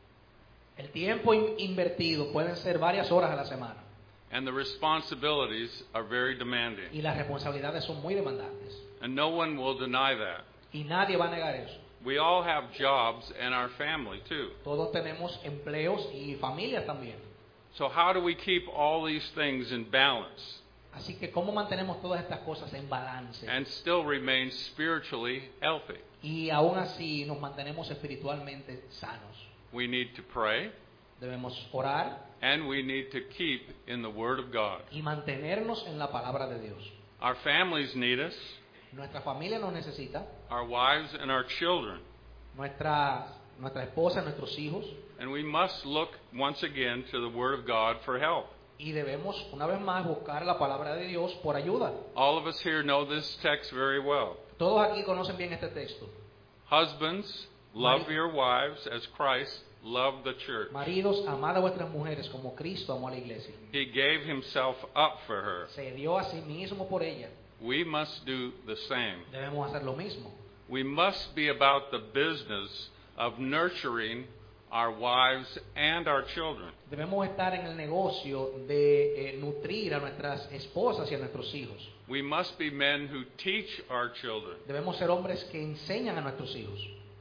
El tiempo in- invertido pueden ser varias horas a la semana and the responsibilities are very demanding. y las responsabilidades son muy demandantes. And no one will deny that. Y nadie va a negar eso. We all have jobs and our family too. Todos tenemos empleos y familias también. So how do we keep all these things in balance Así que ¿cómo mantenemos todas estas cosas en balance? and still remain spiritually healthy? Y aún así nos mantenemos espiritualmente sanos. We need to pray, Debemos orar and we need to keep in the Word of God. y mantenernos en la palabra de Dios. Our families need us, Nuestra familia nos necesita, our wives and our children, nuestra, nuestra esposa, nuestros hijos, and we must look once again to the Word of God for help. Y debemos, una vez más, buscar la palabra de Dios por ayuda. All of us here know this text very well. Todos aquí conocen bien este texto. Husbands, love Mari- your wives as Christ loved the church. Maridos, amad a vuestras mujeres como Cristo amó a la iglesia. He gave himself up for her. Se dio a sí mismo por ella. We must do the same. Debemos hacer lo mismo. We must be about the business of nurturing our wives and our children. Debemos estar en el negocio de eh, nutrir a nuestras esposas y a nuestros hijos. We must be men who teach our children. Debemos ser hombres que enseñan a nuestros hijos.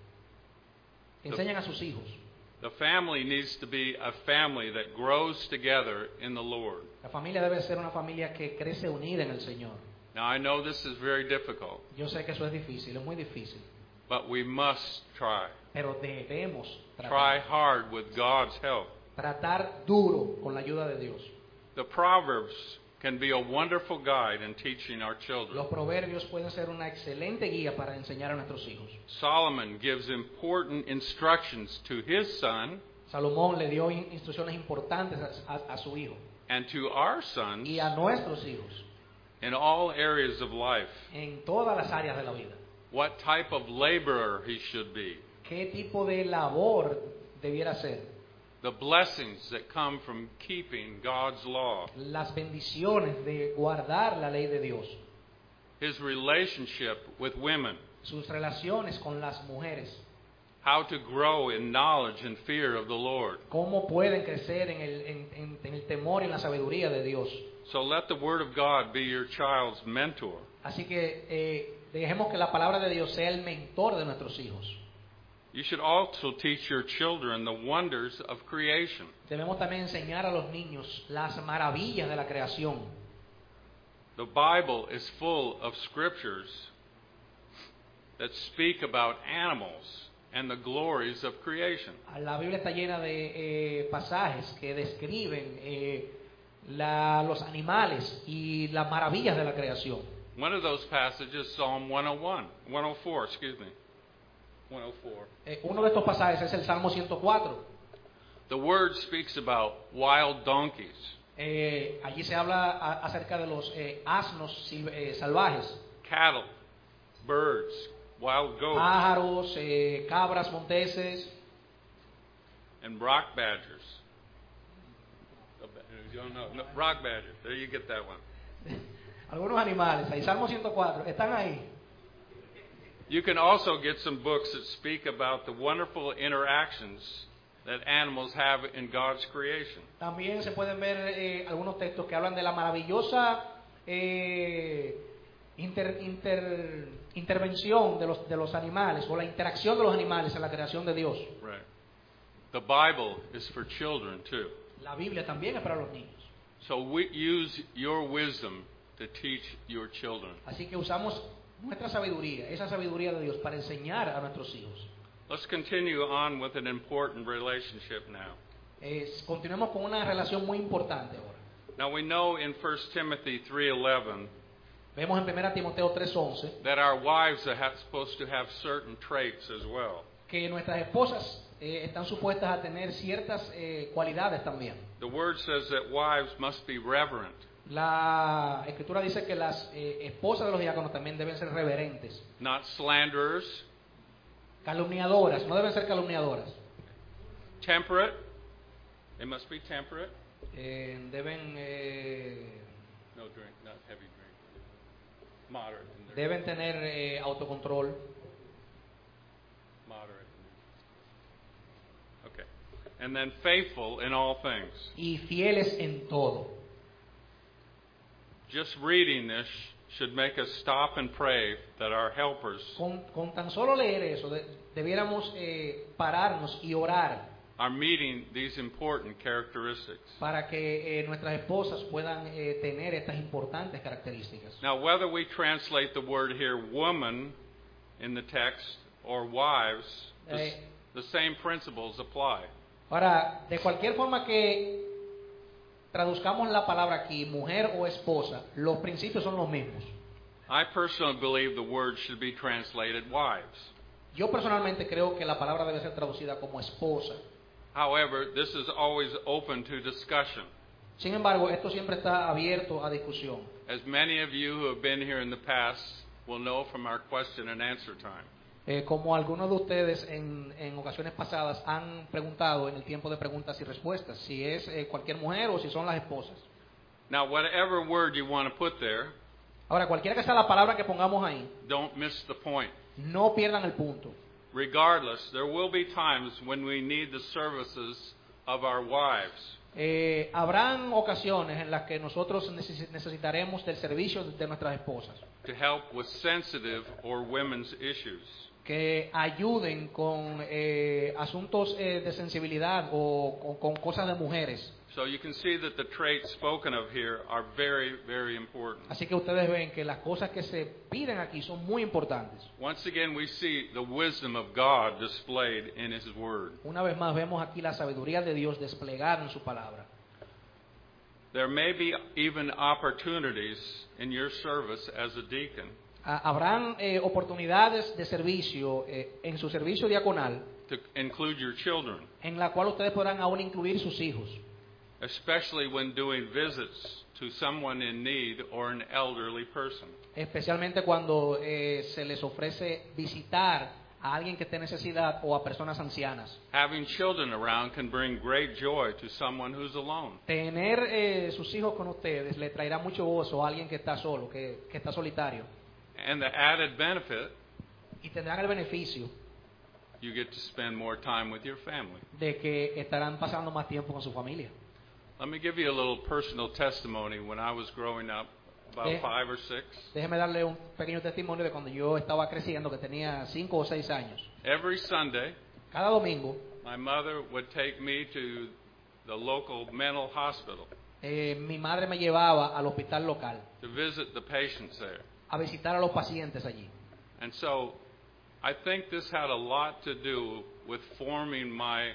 Que enseñan a sus hijos. The family needs to be a family that grows together in the Lord. La familia debe ser una familia que crece unida en el Señor. Now, I know this is very difficult, Yo sé que eso es difícil, es muy difícil. but we must try. Pero debemos Try tratar, hard with God's help. tratar duro con la ayuda de Dios. The Proverbs can be a wonderful guide in teaching our children. Los proverbios pueden ser una excelente guía para enseñar a nuestros hijos. Solomon gives important instructions to his son Salomón le dio in- instrucciones importantes a, a- a su hijo and to our sons y a nuestros hijos in all areas of life. en todas las áreas de la vida. What type of laborer he should be. ¿Qué tipo de labor debiera ser? The blessings that come from keeping God's law. Las bendiciones de guardar la ley de Dios. His relationship with women. Sus relaciones con las mujeres. How to grow in knowledge and fear of the Lord. Cómo pueden crecer en el, en- en- en el temor y en la sabiduría de Dios. So let the Word of God be your child's mentor. Así que eh, dejemos que la palabra de Dios sea el mentor de nuestros hijos. You should also teach your children the wonders of creation. Debemos también enseñar a los niños las maravillas de la creación. The Bible is full of scriptures that speak about animals and the glories of creation. La Biblia está llena de eh, pasajes que describen eh, la- los animales y las maravillas de la creación. One of those passages is Psalm one oh one, one oh four, excuse me. one oh four. Eh, uno de estos pasajes es el Salmo ciento cuatro. The word speaks about wild donkeys, Eh, allí se habla a- acerca de los eh, asnos sil- eh, salvajes, cattle, birds, wild goats, pájaros, eh, cabras monteses, and rock badgers. You don't know. No, rock badgers. There you get that one. algunos animales. Ahí Salmo ciento cuatro, están ahí. You can also get some books that speak about the wonderful interactions that animals have in God's creation. También se pueden ver eh, algunos textos que hablan de la maravillosa eh, inter- inter- intervención de los, de los animales o la interacción de los animales en la creación de Dios. Right. The Bible is for children too. La Biblia también es para los niños. So we use your wisdom to teach your children. Así que usamos nuestra sabiduría, esa sabiduría de Dios, para enseñar a nuestros hijos. Let's continue on with an important relationship now. Eh, continuemos con una relación muy importante ahora. Now we know in First Timothy three eleven Vemos en primera Timoteo tres once that our wives are ha- supposed to have certain traits as well. que nuestras esposas eh, están supuestas a tener ciertas eh, cualidades también. The word says that wives must be reverent, La Escritura dice que las eh, esposas de los diáconos también deben ser reverentes, not slanderers, calumniadoras, no deben ser calumniadoras, temperate. They must be temperate. eh, deben eh, No drink, not heavy drink. Moderate. In their, deben tener eh, autocontrol, moderate. Okay. And then faithful in all things. y fieles en todo. Just reading this should make us stop and pray that our helpers Con, con tan solo leer eso, de- debiéramos eh, pararnos y orar are meeting these important characteristics. para que eh, nuestras esposas puedan eh, tener estas importantes características. Now, whether we translate the word here woman in the text or wives, the, s- Eh. the same principles apply. Ahora, de cualquier forma que traduzcamos la palabra aquí, mujer o esposa, los principios son los mismos. I personally believe the word should be translated wives. Yo personalmente creo que la palabra debe ser traducida como esposa. However, this is always open to discussion. Sin embargo, esto siempre está abierto a discusión. As many of you who have been here in the past will know from our question and answer time. Eh, como algunos de ustedes en, en ocasiones pasadas han preguntado en el tiempo de preguntas y respuestas, si es eh, cualquier mujer o si son las esposas. Now, whatever word you want to put there, Ahora, cualquiera que sea la palabra que pongamos ahí, don't miss the point. no pierdan el punto. Regardless, there will be times when we need the services of our wives. Eh, habrán ocasiones en las que nosotros neces- necesitaremos del servicio de nuestras esposas, To help with sensitive or women's issues. que ayuden con eh, asuntos eh, de sensibilidad o, o con cosas de mujeres. So you can see that the traits spoken of here are very, very important. Así que ustedes ven que las cosas que se piden aquí son muy importantes. Once again, we see the wisdom of God displayed in His Word. Una vez más vemos aquí la sabiduría de Dios desplegada en su palabra. There may be even opportunities in your service as a deacon Ah, Habrán eh, oportunidades de servicio eh, en su servicio diaconal to include your children, en la cual ustedes podrán aún incluir sus hijos, especially when doing visits to someone in need or an elderly person. especialmente cuando eh, se les ofrece visitar a alguien que esté en necesidad o a personas ancianas. Having children around can bring great joy to someone who's alone. Tener eh, sus hijos con ustedes le traerá mucho gozo a alguien que está solo, que, que está solitario. And the added benefit, Y tendrán el beneficio you get to spend more time with your family. de que estarán pasando más tiempo con su familia. Let me give you a little personal testimony. When I was growing up, about Eh. five or six, Déjeme darle un pequeño testimonio de cuando yo estaba creciendo, que tenía cinco o seis años. every Sunday, Cada domingo, my mother would take me to the local mental hospital eh, mi madre me llevaba al hospital local to visit the patients there. a visitar a los pacientes allí. And so I think this had a lot to do with forming my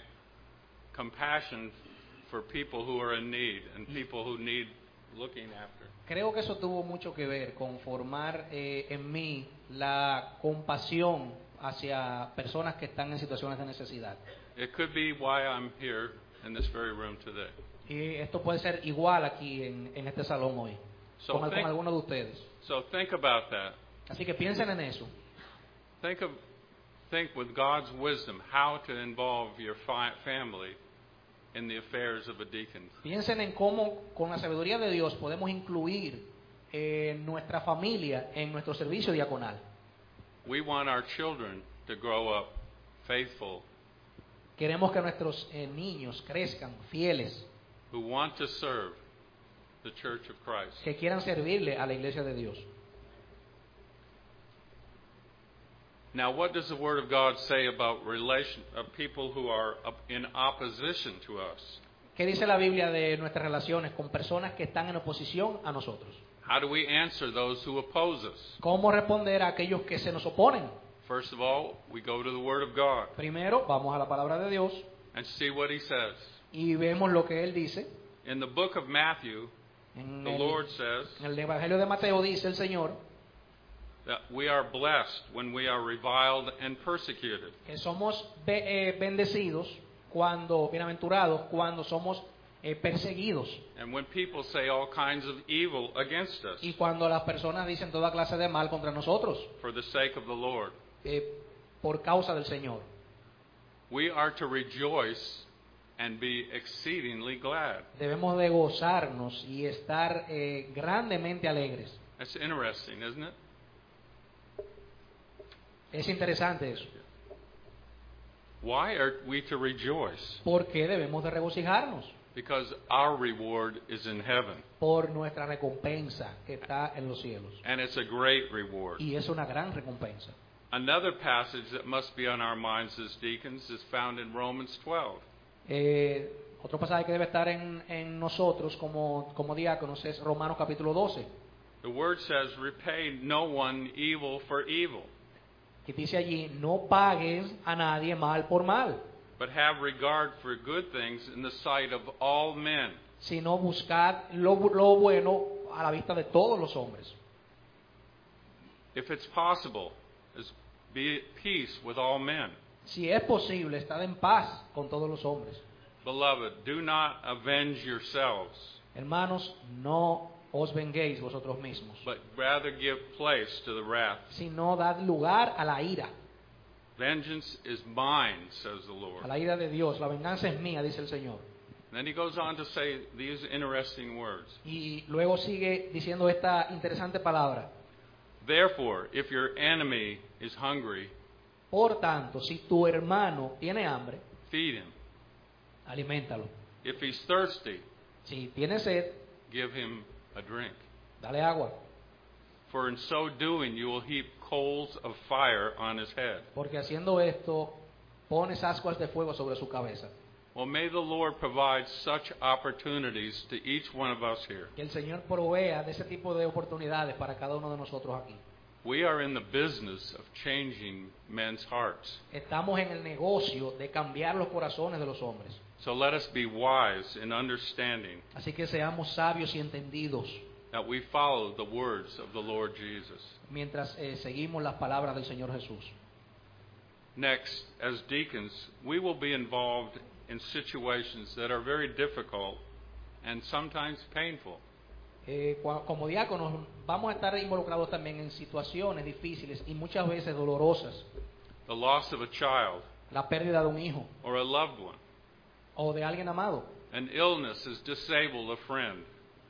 compassion for people who are in need and people who need looking after. Creo que eso tuvo mucho que ver con formar eh, en mí la compasión hacia personas que están en situaciones de necesidad. It could be why I'm here in this very room today. Y esto puede ser igual aquí en, en este salón hoy, So con, al- con think- algunos de ustedes. So think about that. Así que piensen en eso. Think of think with God's wisdom how to involve your fi- family in the affairs of a deacon. Piensen en cómo, con la sabiduría de Dios, podemos incluir eh, nuestra familia en nuestro servicio diaconal. We want our children to grow up faithful, Queremos que nuestros eh, niños crezcan fieles, who want to serve the Church of Christ. que quieran servirle a la iglesia de Dios. Now, what does the Word of God say about relation of people who are up in opposition to us? ¿Qué dice la Biblia de nuestras relaciones con personas que están en oposición a nosotros? How do we answer those who oppose us? ¿Cómo responder a aquellos que se nos oponen? First of all, we go to the Word of God Primero, vamos a la palabra de Dios and see what He says. y vemos lo que Él dice. In the book of Matthew, En the el, Lord says en el Evangelio de Mateo dice el Señor that we are blessed when we are reviled and persecuted. que somos be- eh, bendecidos cuando, bienaventurados, cuando somos eh, perseguidos. And when people say all kinds of evil against us Y cuando las personas dicen toda clase de mal contra nosotros, for the sake of the Lord, eh, por causa del Señor. we are to rejoice and be exceedingly glad. Debemos de gozarnos y estar eh, grandemente alegres. That's interesting, isn't it? Es interesante eso. Why are we to rejoice? ¿Por qué debemos de regocijarnos? Because our reward is in heaven, Por nuestra recompensa que está en los cielos. and it's a great reward. Y es una gran recompensa. Another passage that must be on our minds as deacons is found in Romans twelve. Eh, otro pasaje que debe estar en, en nosotros como, como diáconos es Romanos capítulo doce, The word says, repay no one evil for evil, que dice allí, no pagues a nadie mal por mal, but have regard for good things in the sight of all men. sino buscad lo, bu- lo bueno a la vista de todos los hombres. If it's possible, is be at peace with all men. Si es posible, estad en paz con todos los hombres. Beloved, do not avenge yourselves, Hermanos, no os venguéis vosotros mismos, but rather give place to the wrath. sino dad lugar a la ira, Vengeance is mine, says the a Lord. la ira de Dios. La venganza es mía, dice el Señor. And then he goes on to say these interesting words. Y luego sigue diciendo esta interesante palabra. Therefore, if your enemy is hungry, Por tanto, si tu hermano tiene hambre, feed him. aliméntalo. If he's thirsty, Si tiene sed, give him a drink. dale agua. For in so doing, you will heap coals of fire on his head. Porque haciendo esto, pones ascuas de fuego sobre su cabeza. Well, may the Lord provide such opportunities to each one of us here. Que el Señor provea de ese tipo de oportunidades para cada uno de nosotros aquí. We are in the business of changing men's hearts. Estamos en el negocio de cambiar los corazones de los hombres. So let us be wise in understanding Así que seamos sabios y entendidos that we follow the words of the Lord Jesus. mientras eh, seguimos las palabras del Señor Jesús. Next, as deacons, we will be involved in situations that are very difficult and sometimes painful. Eh, cua- como diáconos vamos a estar involucrados también en situaciones difíciles y muchas veces dolorosas. The loss of a child La pérdida de un hijo or a loved one. o de alguien amado. An illness has disabled a friend.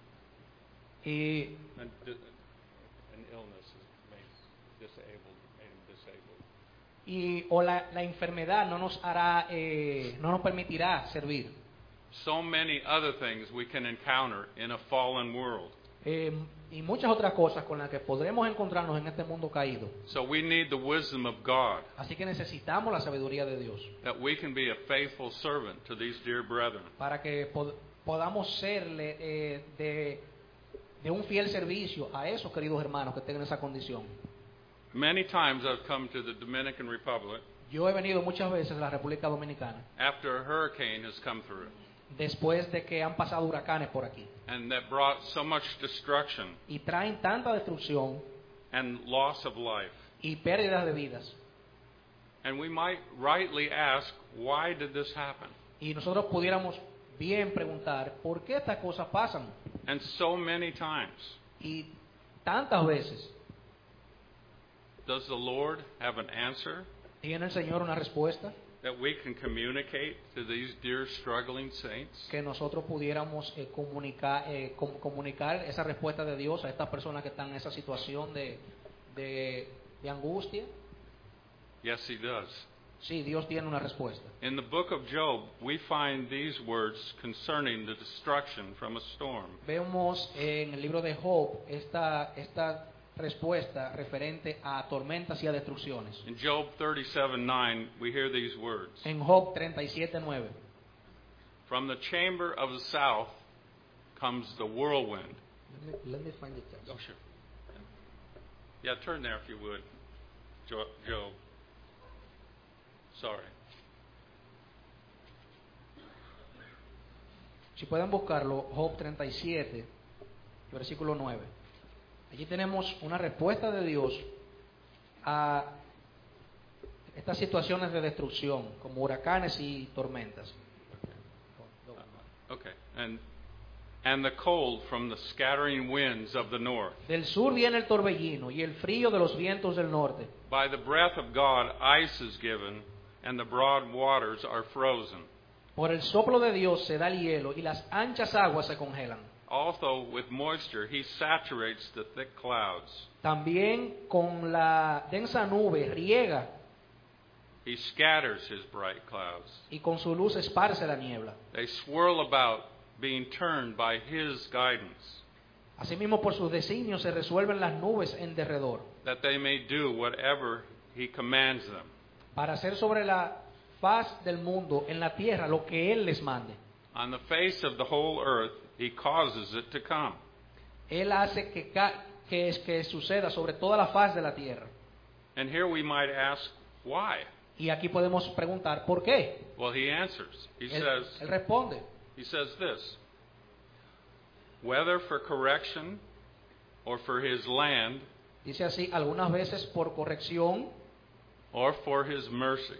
Y, An, an illness has made disabled, made him disabled. y o la, la enfermedad no nos hará, eh, no nos permitirá servir. So many other things we can encounter in a fallen world. Eh, y muchas otras cosas con las que podremos encontrarnos en este mundo caído. So we need the wisdom of God Así que necesitamos la sabiduría de Dios that we can be a faithful servant to these dear brethren. para que pod- podamos serle eh, de, de un fiel servicio a esos queridos hermanos que estén en esa condición. Many times I've come to the Dominican Republic Yo he venido muchas veces a la República Dominicana after a hurricane has come through después de que han pasado huracanes por aquí and that brought so much destruction y traen tanta destrucción and loss of life. y pérdidas de vidas. And we might rightly ask, why did this happen? Y nosotros pudiéramos bien preguntar por qué estas cosas pasan. And so many times, Y tantas veces does the Lord have an answer tiene el Señor una respuesta that we can communicate to these dear struggling saints? que nosotros pudiéramos eh, comunicar, eh, com- comunicar esa respuesta de Dios a estas personas que están en esa situación de, de, de angustia. Yes, He does. Sí, Dios tiene una respuesta. In the book of Job, we find these words concerning the destruction from a storm. Vemos en el libro de Job esta, esta respuesta referente a tormentas y a destrucciones. In Job thirty-seven nine, we hear these words. En Job treinta y siete nueve. From the chamber of the south comes the whirlwind. Let me, let me find the text. Oh, sure. Yeah, turn there if you would, Jo- Job. Sorry. Si pueden buscarlo, Job treinta y siete, versículo nueve. Allí tenemos una respuesta de Dios a estas situaciones de destrucción, como huracanes y tormentas. Okay. And and the cold from the scattering winds of the north. Del sur viene el torbellino y el frío de los vientos del norte. By the breath of God, ice is given, and the broad waters are frozen. Por el soplo de Dios se da el hielo y las anchas aguas se congelan. Also, with moisture, He saturates the thick clouds. También con la densa nube riega He scatters His bright clouds. y con su luz esparce la niebla. They swirl about, being turned by His guidance, Asimismo, por sus designios se resuelven las nubes en derredor, that they may do whatever He commands them. para hacer sobre la faz del mundo, en la tierra, lo que Él les mande. On the face of the whole earth, He causes it to come. Él hace que, ca- que, es- que suceda sobre toda la faz de la tierra. And here we might ask, why? Y aquí podemos preguntar, ¿por qué? Well, He answers. He Él, says, él responde, He says this, whether for correction or for His land dice así, algunas veces por corrección, or for His mercy.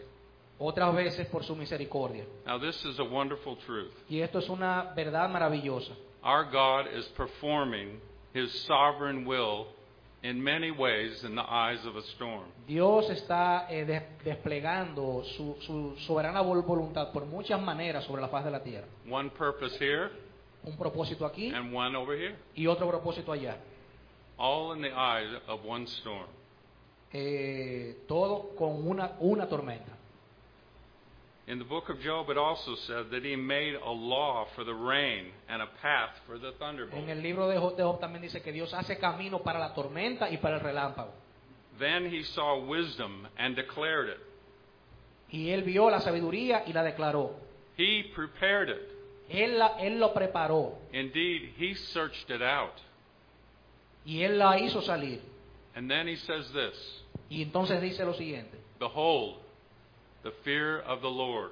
otras veces por su misericordia. Now, this is a wonderful truth. Y esto es una verdad maravillosa. our God is performing His sovereign will in many ways in the eyes of a storm. Dios está eh, de- desplegando su, su soberana vol- voluntad por muchas maneras sobre la faz de la tierra. One purpose here Un propósito aquí and one over here, y otro propósito allá. all in the eyes of one storm. Eh, todo con una, una tormenta. In the book of Job, it also said that He made a law for the rain and a path for the thunderbolt. En el libro de Job, de Job también dice que Dios hace camino para la tormenta y para el relámpago. Then He saw wisdom and declared it. Y él vio la sabiduría y la declaró. He prepared it. Él, la, él lo preparó Indeed, He searched it out. y él la hizo salir. And then He says this, Y entonces dice lo siguiente. behold, the fear of the Lord.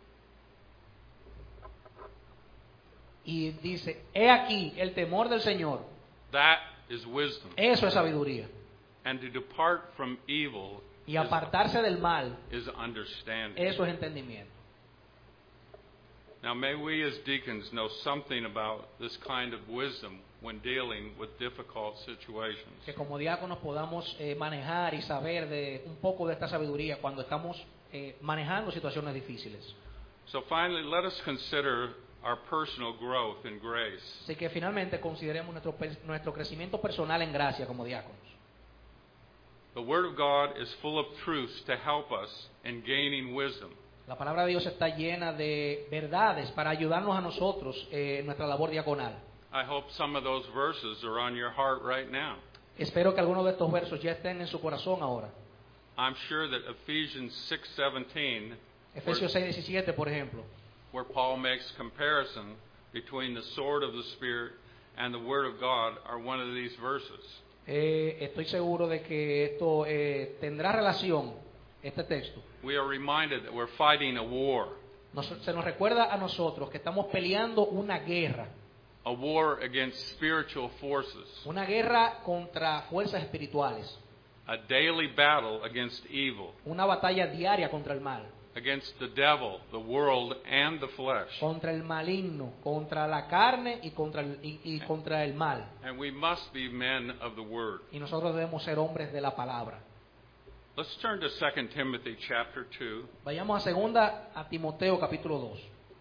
Y dice, he aquí el temor del Señor. That is wisdom. Eso es sabiduría. And to depart from evil Y apartarse del mal, is understanding. eso es entendimiento. Now, may we as deacons know something about this kind of wisdom when dealing with difficult situations. Que como diáconos podamos eh, manejar y saber de un poco de esta sabiduría cuando estamos eh, manejando situaciones difíciles. So finally, let us consider our personal growth in grace. Así que finalmente consideremos nuestro, pe- nuestro crecimiento personal en gracia como diáconos. The Word of God is full of truths to help us in gaining wisdom. La palabra de Dios está llena de verdades para ayudarnos a nosotros eh, en nuestra labor diaconal. I hope some of those verses are on your heart right now. Espero que algunos de estos versos ya estén en su corazón ahora. I'm sure that Ephesians six seventeen, Efesios seis diecisiete, por ejemplo, where Paul makes comparison between the sword of the Spirit and the Word of God, are one of these verses. eh, estoy seguro de que esto eh, tendrá relación, este texto. We are reminded that we're fighting a war, Nos- se nos recuerda a nosotros que estamos peleando una guerra, a war against spiritual forces, una guerra contra fuerzas espirituales, a daily battle against evil, una batalla diaria contra el mal, against the devil, the world, and the flesh. contra el maligno, contra la carne y contra el, y, y contra el mal. And we must be men of the Word. Y nosotros debemos ser hombres de la palabra. Let's turn to Second Timothy chapter two. Vayamos a segunda a Timoteo capítulo dos.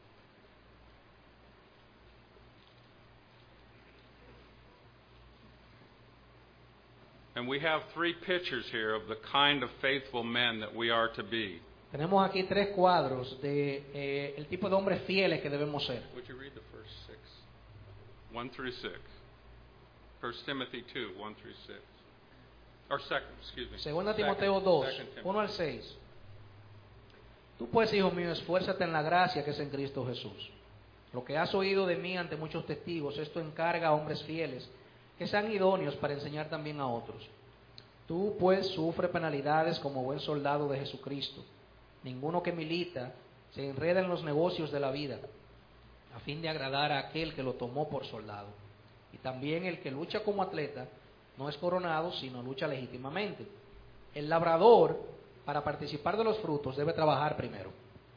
And we have three pictures here of the kind of faithful men that we are to be. Tenemos aquí tres cuadros de eh, el tipo de hombres fieles que debemos ser. Would you read the first six? One through six. First Timothy two, one through six. Or second, excuse me. Segunda Second- Timoteo dos, Second Timothy. uno al seis. Tú pues, hijo mío, esfuérzate en la gracia que es en Cristo Jesús. Lo que has oído de mí ante muchos testigos, esto encarga a hombres fieles, que sean idóneos para enseñar también a otros. Tú pues sufre penalidades como buen soldado de Jesucristo. Ninguno que milita se enreda en los negocios de la vida, a fin de agradar a aquel que lo tomó por soldado. Y también el que lucha como atleta no es coronado, sino lucha legítimamente. El labrador, para participar de los frutos, debe trabajar primero.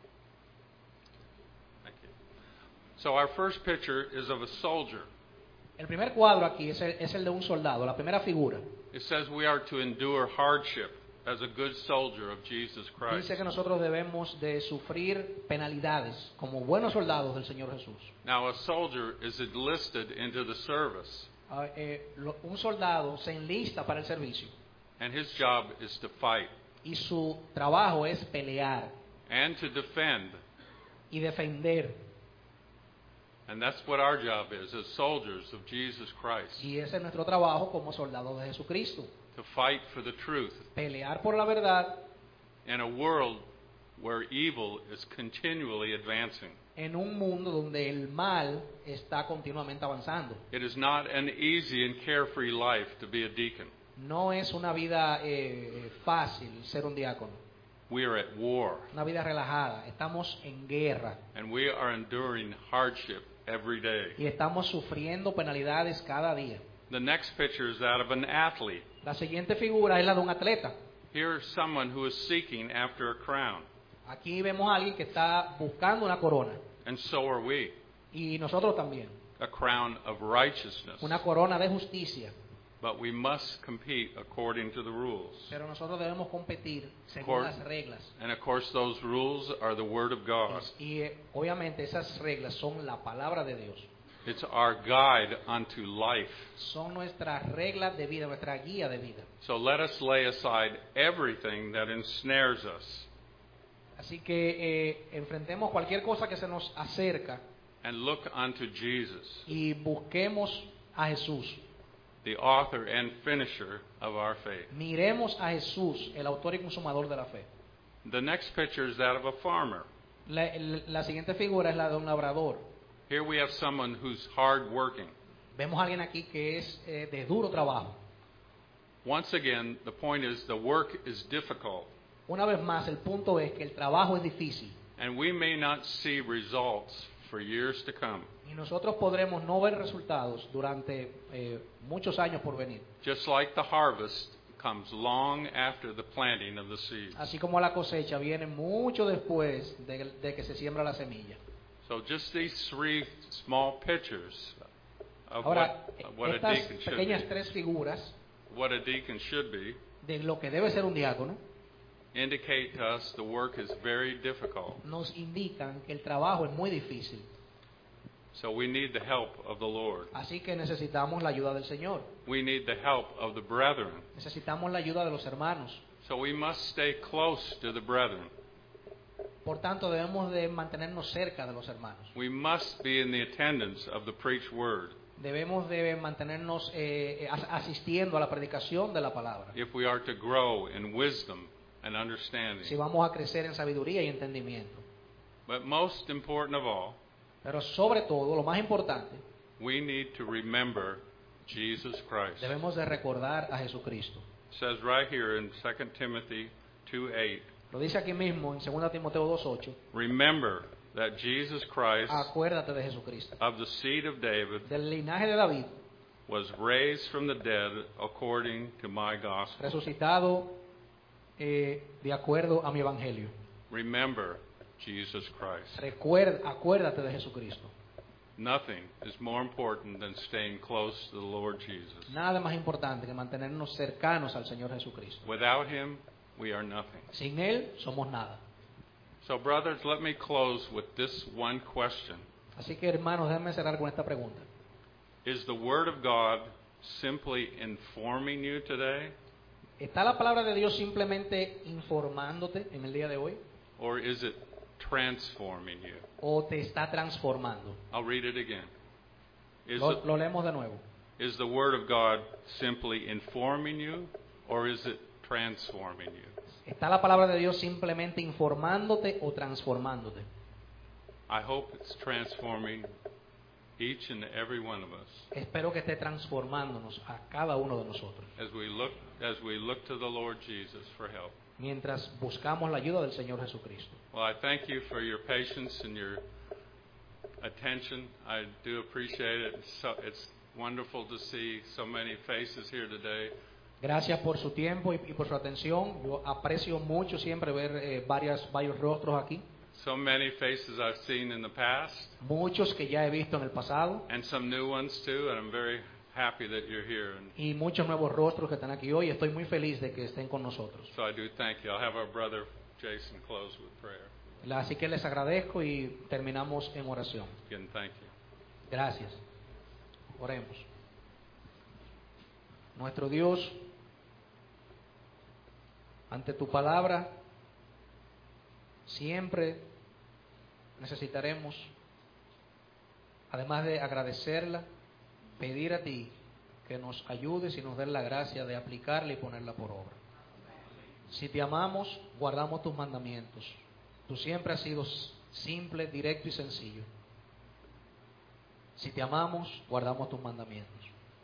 Thank you. So our first picture is of a soldier. El primer cuadro aquí es el, es el de un soldado, la primera figura. It says we are to endure hardship as a good soldier of Jesus Christ. Dice que nosotros debemos de sufrir penalidades como buenos soldados del Señor Jesús. Now a soldier is enlisted into the service, Ah, eh, lo- un soldado se enlista para el servicio and his job is to fight y su trabajo es pelear and to defend. y defender. And that's what our job is as soldiers of Jesus Christ, Y ese es nuestro trabajo como soldados de Jesucristo. to fight for the truth Pelear por la verdad in a world where evil is continually advancing. en un mundo donde el mal está continuamente avanzando. It is not an easy and carefree life to be a deacon. No es una vida eh, fácil ser un diácono, We are at war, una vida relajada. Estamos en guerra and we are enduring hardship every day. y estamos sufriendo penalidades cada día. The next picture is that of an athlete. La siguiente figura es la de un atleta. Here is someone who is seeking after a crown, Aquí vemos a alguien que está buscando una corona and so are we. y nosotros también. a crown of righteousness. una corona de justicia. But we must compete according to the rules. Pero nosotros debemos competir según Cor- las reglas. And of course, those rules are the Word of God. Y eh, obviamente esas reglas son la palabra de Dios. It's our guide unto life. Son nuestras reglas de vida, nuestra guía de vida. So let us lay aside everything that ensnares us Así que eh, enfrentemos cualquier cosa que se nos acerca and look unto Jesus, y busquemos a Jesús. the author and finisher of our faith. Miremos a Jesús, el autor y consumador de la fe. The next picture is that of a farmer. La, el- la siguiente figura es la de un labrador. Here we have someone who's hard working. Vemos a alguien aquí que es eh, de duro trabajo. Once again, the point is the work is difficult, Una vez más, el punto es que el trabajo es difícil and we may not see results for years to come. y nosotros podremos no ver resultados durante eh, muchos años por venir. Just like the harvest comes long after the planting of the seeds. Así como la cosecha viene mucho después de, de que se siembra la semilla. So just these three small pictures of Ahora, what, of what a estas deacon should pequeñas be, tres figuras what a deacon should be, de lo que debe ser un diácono indicate to us the work is very difficult. nos indican que el trabajo es muy difícil. So we need the help of the Lord. Así que necesitamos la ayuda del Señor. We need the help of the brethren. Necesitamos la ayuda de los hermanos. So we must stay close to the brethren. Por tanto, debemos de mantenernos cerca de los hermanos. We must be in the attendance of the preached word Debemos de mantenernos eh, as- asistiendo a la predicación de la palabra. if we are to grow in wisdom and understanding. Si vamos a crecer en sabiduría y entendimiento. But most important of all, Pero sobre todo, lo más importante, we need to remember Jesus Christ. debemos de recordar a Jesucristo. It says right here in Second Timothy two eight, Lo dice aquí mismo en segunda Timoteo dos ocho. remember that Jesus Christ Acuérdate de Jesucristo. of the seed of David Del linaje de David, was raised from the dead according to my gospel. resucitado eh, de acuerdo a mi evangelio. Remember Jesus Christ. Recuerda, acuérdate de Jesucristo. Nothing is more important than staying close to the Lord Jesus. Nada más importante que mantenernos cercanos al Señor Jesucristo. Without him, we are nothing. Sin Él somos nada. So, brothers, let me close with this one question. Así que hermanos, déjenme cerrar con esta pregunta. Is the Word of God simply informing you today, ¿Está la palabra de Dios simplemente informándote en el día de hoy? or is it transforming you? ¿O te está transformando? I'll read it again. Is, Lo, it, lo leemos de nuevo. is the Word of God simply informing you, or is it transforming you? ¿Está la palabra de Dios simplemente informándote o transformándote? I hope it's transforming each and every one of us Espero que esté transformándonos a cada uno de nosotros. as we look as we look to the Lord Jesus for help. Mientras buscamos la ayuda del Señor Jesucristo. Well, I thank you for your patience and your attention. I do appreciate it. It's, so, it's wonderful to see so many faces here today. Gracias por su tiempo y, y por su atención. Yo aprecio mucho siempre ver eh, varias, varios rostros aquí. So many faces I've seen in the past, Muchos que ya he visto en el pasado and some new ones too, and I'm very happy that you're here. And y muchos nuevos rostros que están aquí hoy. Estoy muy feliz de que estén con nosotros. so I do thank you. I'll have our brother Jason close with prayer. Así que les agradezco y terminamos en oración. Again, thank you. Gracias. Oremos. Nuestro Dios, ante tu palabra, siempre necesitaremos, además de agradecerla, pedir a ti que nos ayudes y nos des la gracia de aplicarla y ponerla por obra. Si te amamos, guardamos tus mandamientos. Tú siempre has sido simple, directo y sencillo. Si te amamos, guardamos tus mandamientos.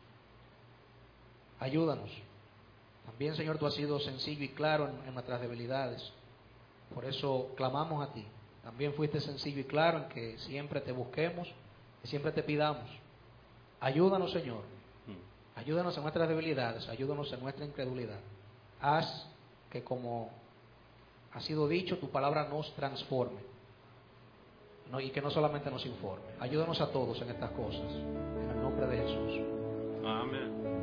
Ayúdanos. También, Señor, tú has sido sencillo y claro en, en nuestras debilidades. Por eso clamamos a ti. También fuiste sencillo y claro en que siempre te busquemos, que siempre te pidamos. Ayúdanos, Señor. Ayúdanos en nuestras debilidades, ayúdanos en nuestra incredulidad. Haz que, como ha sido dicho, tu palabra nos transforme. no, y que no solamente nos informe. Ayúdanos a todos en estas cosas. En el nombre de Jesús. Amen.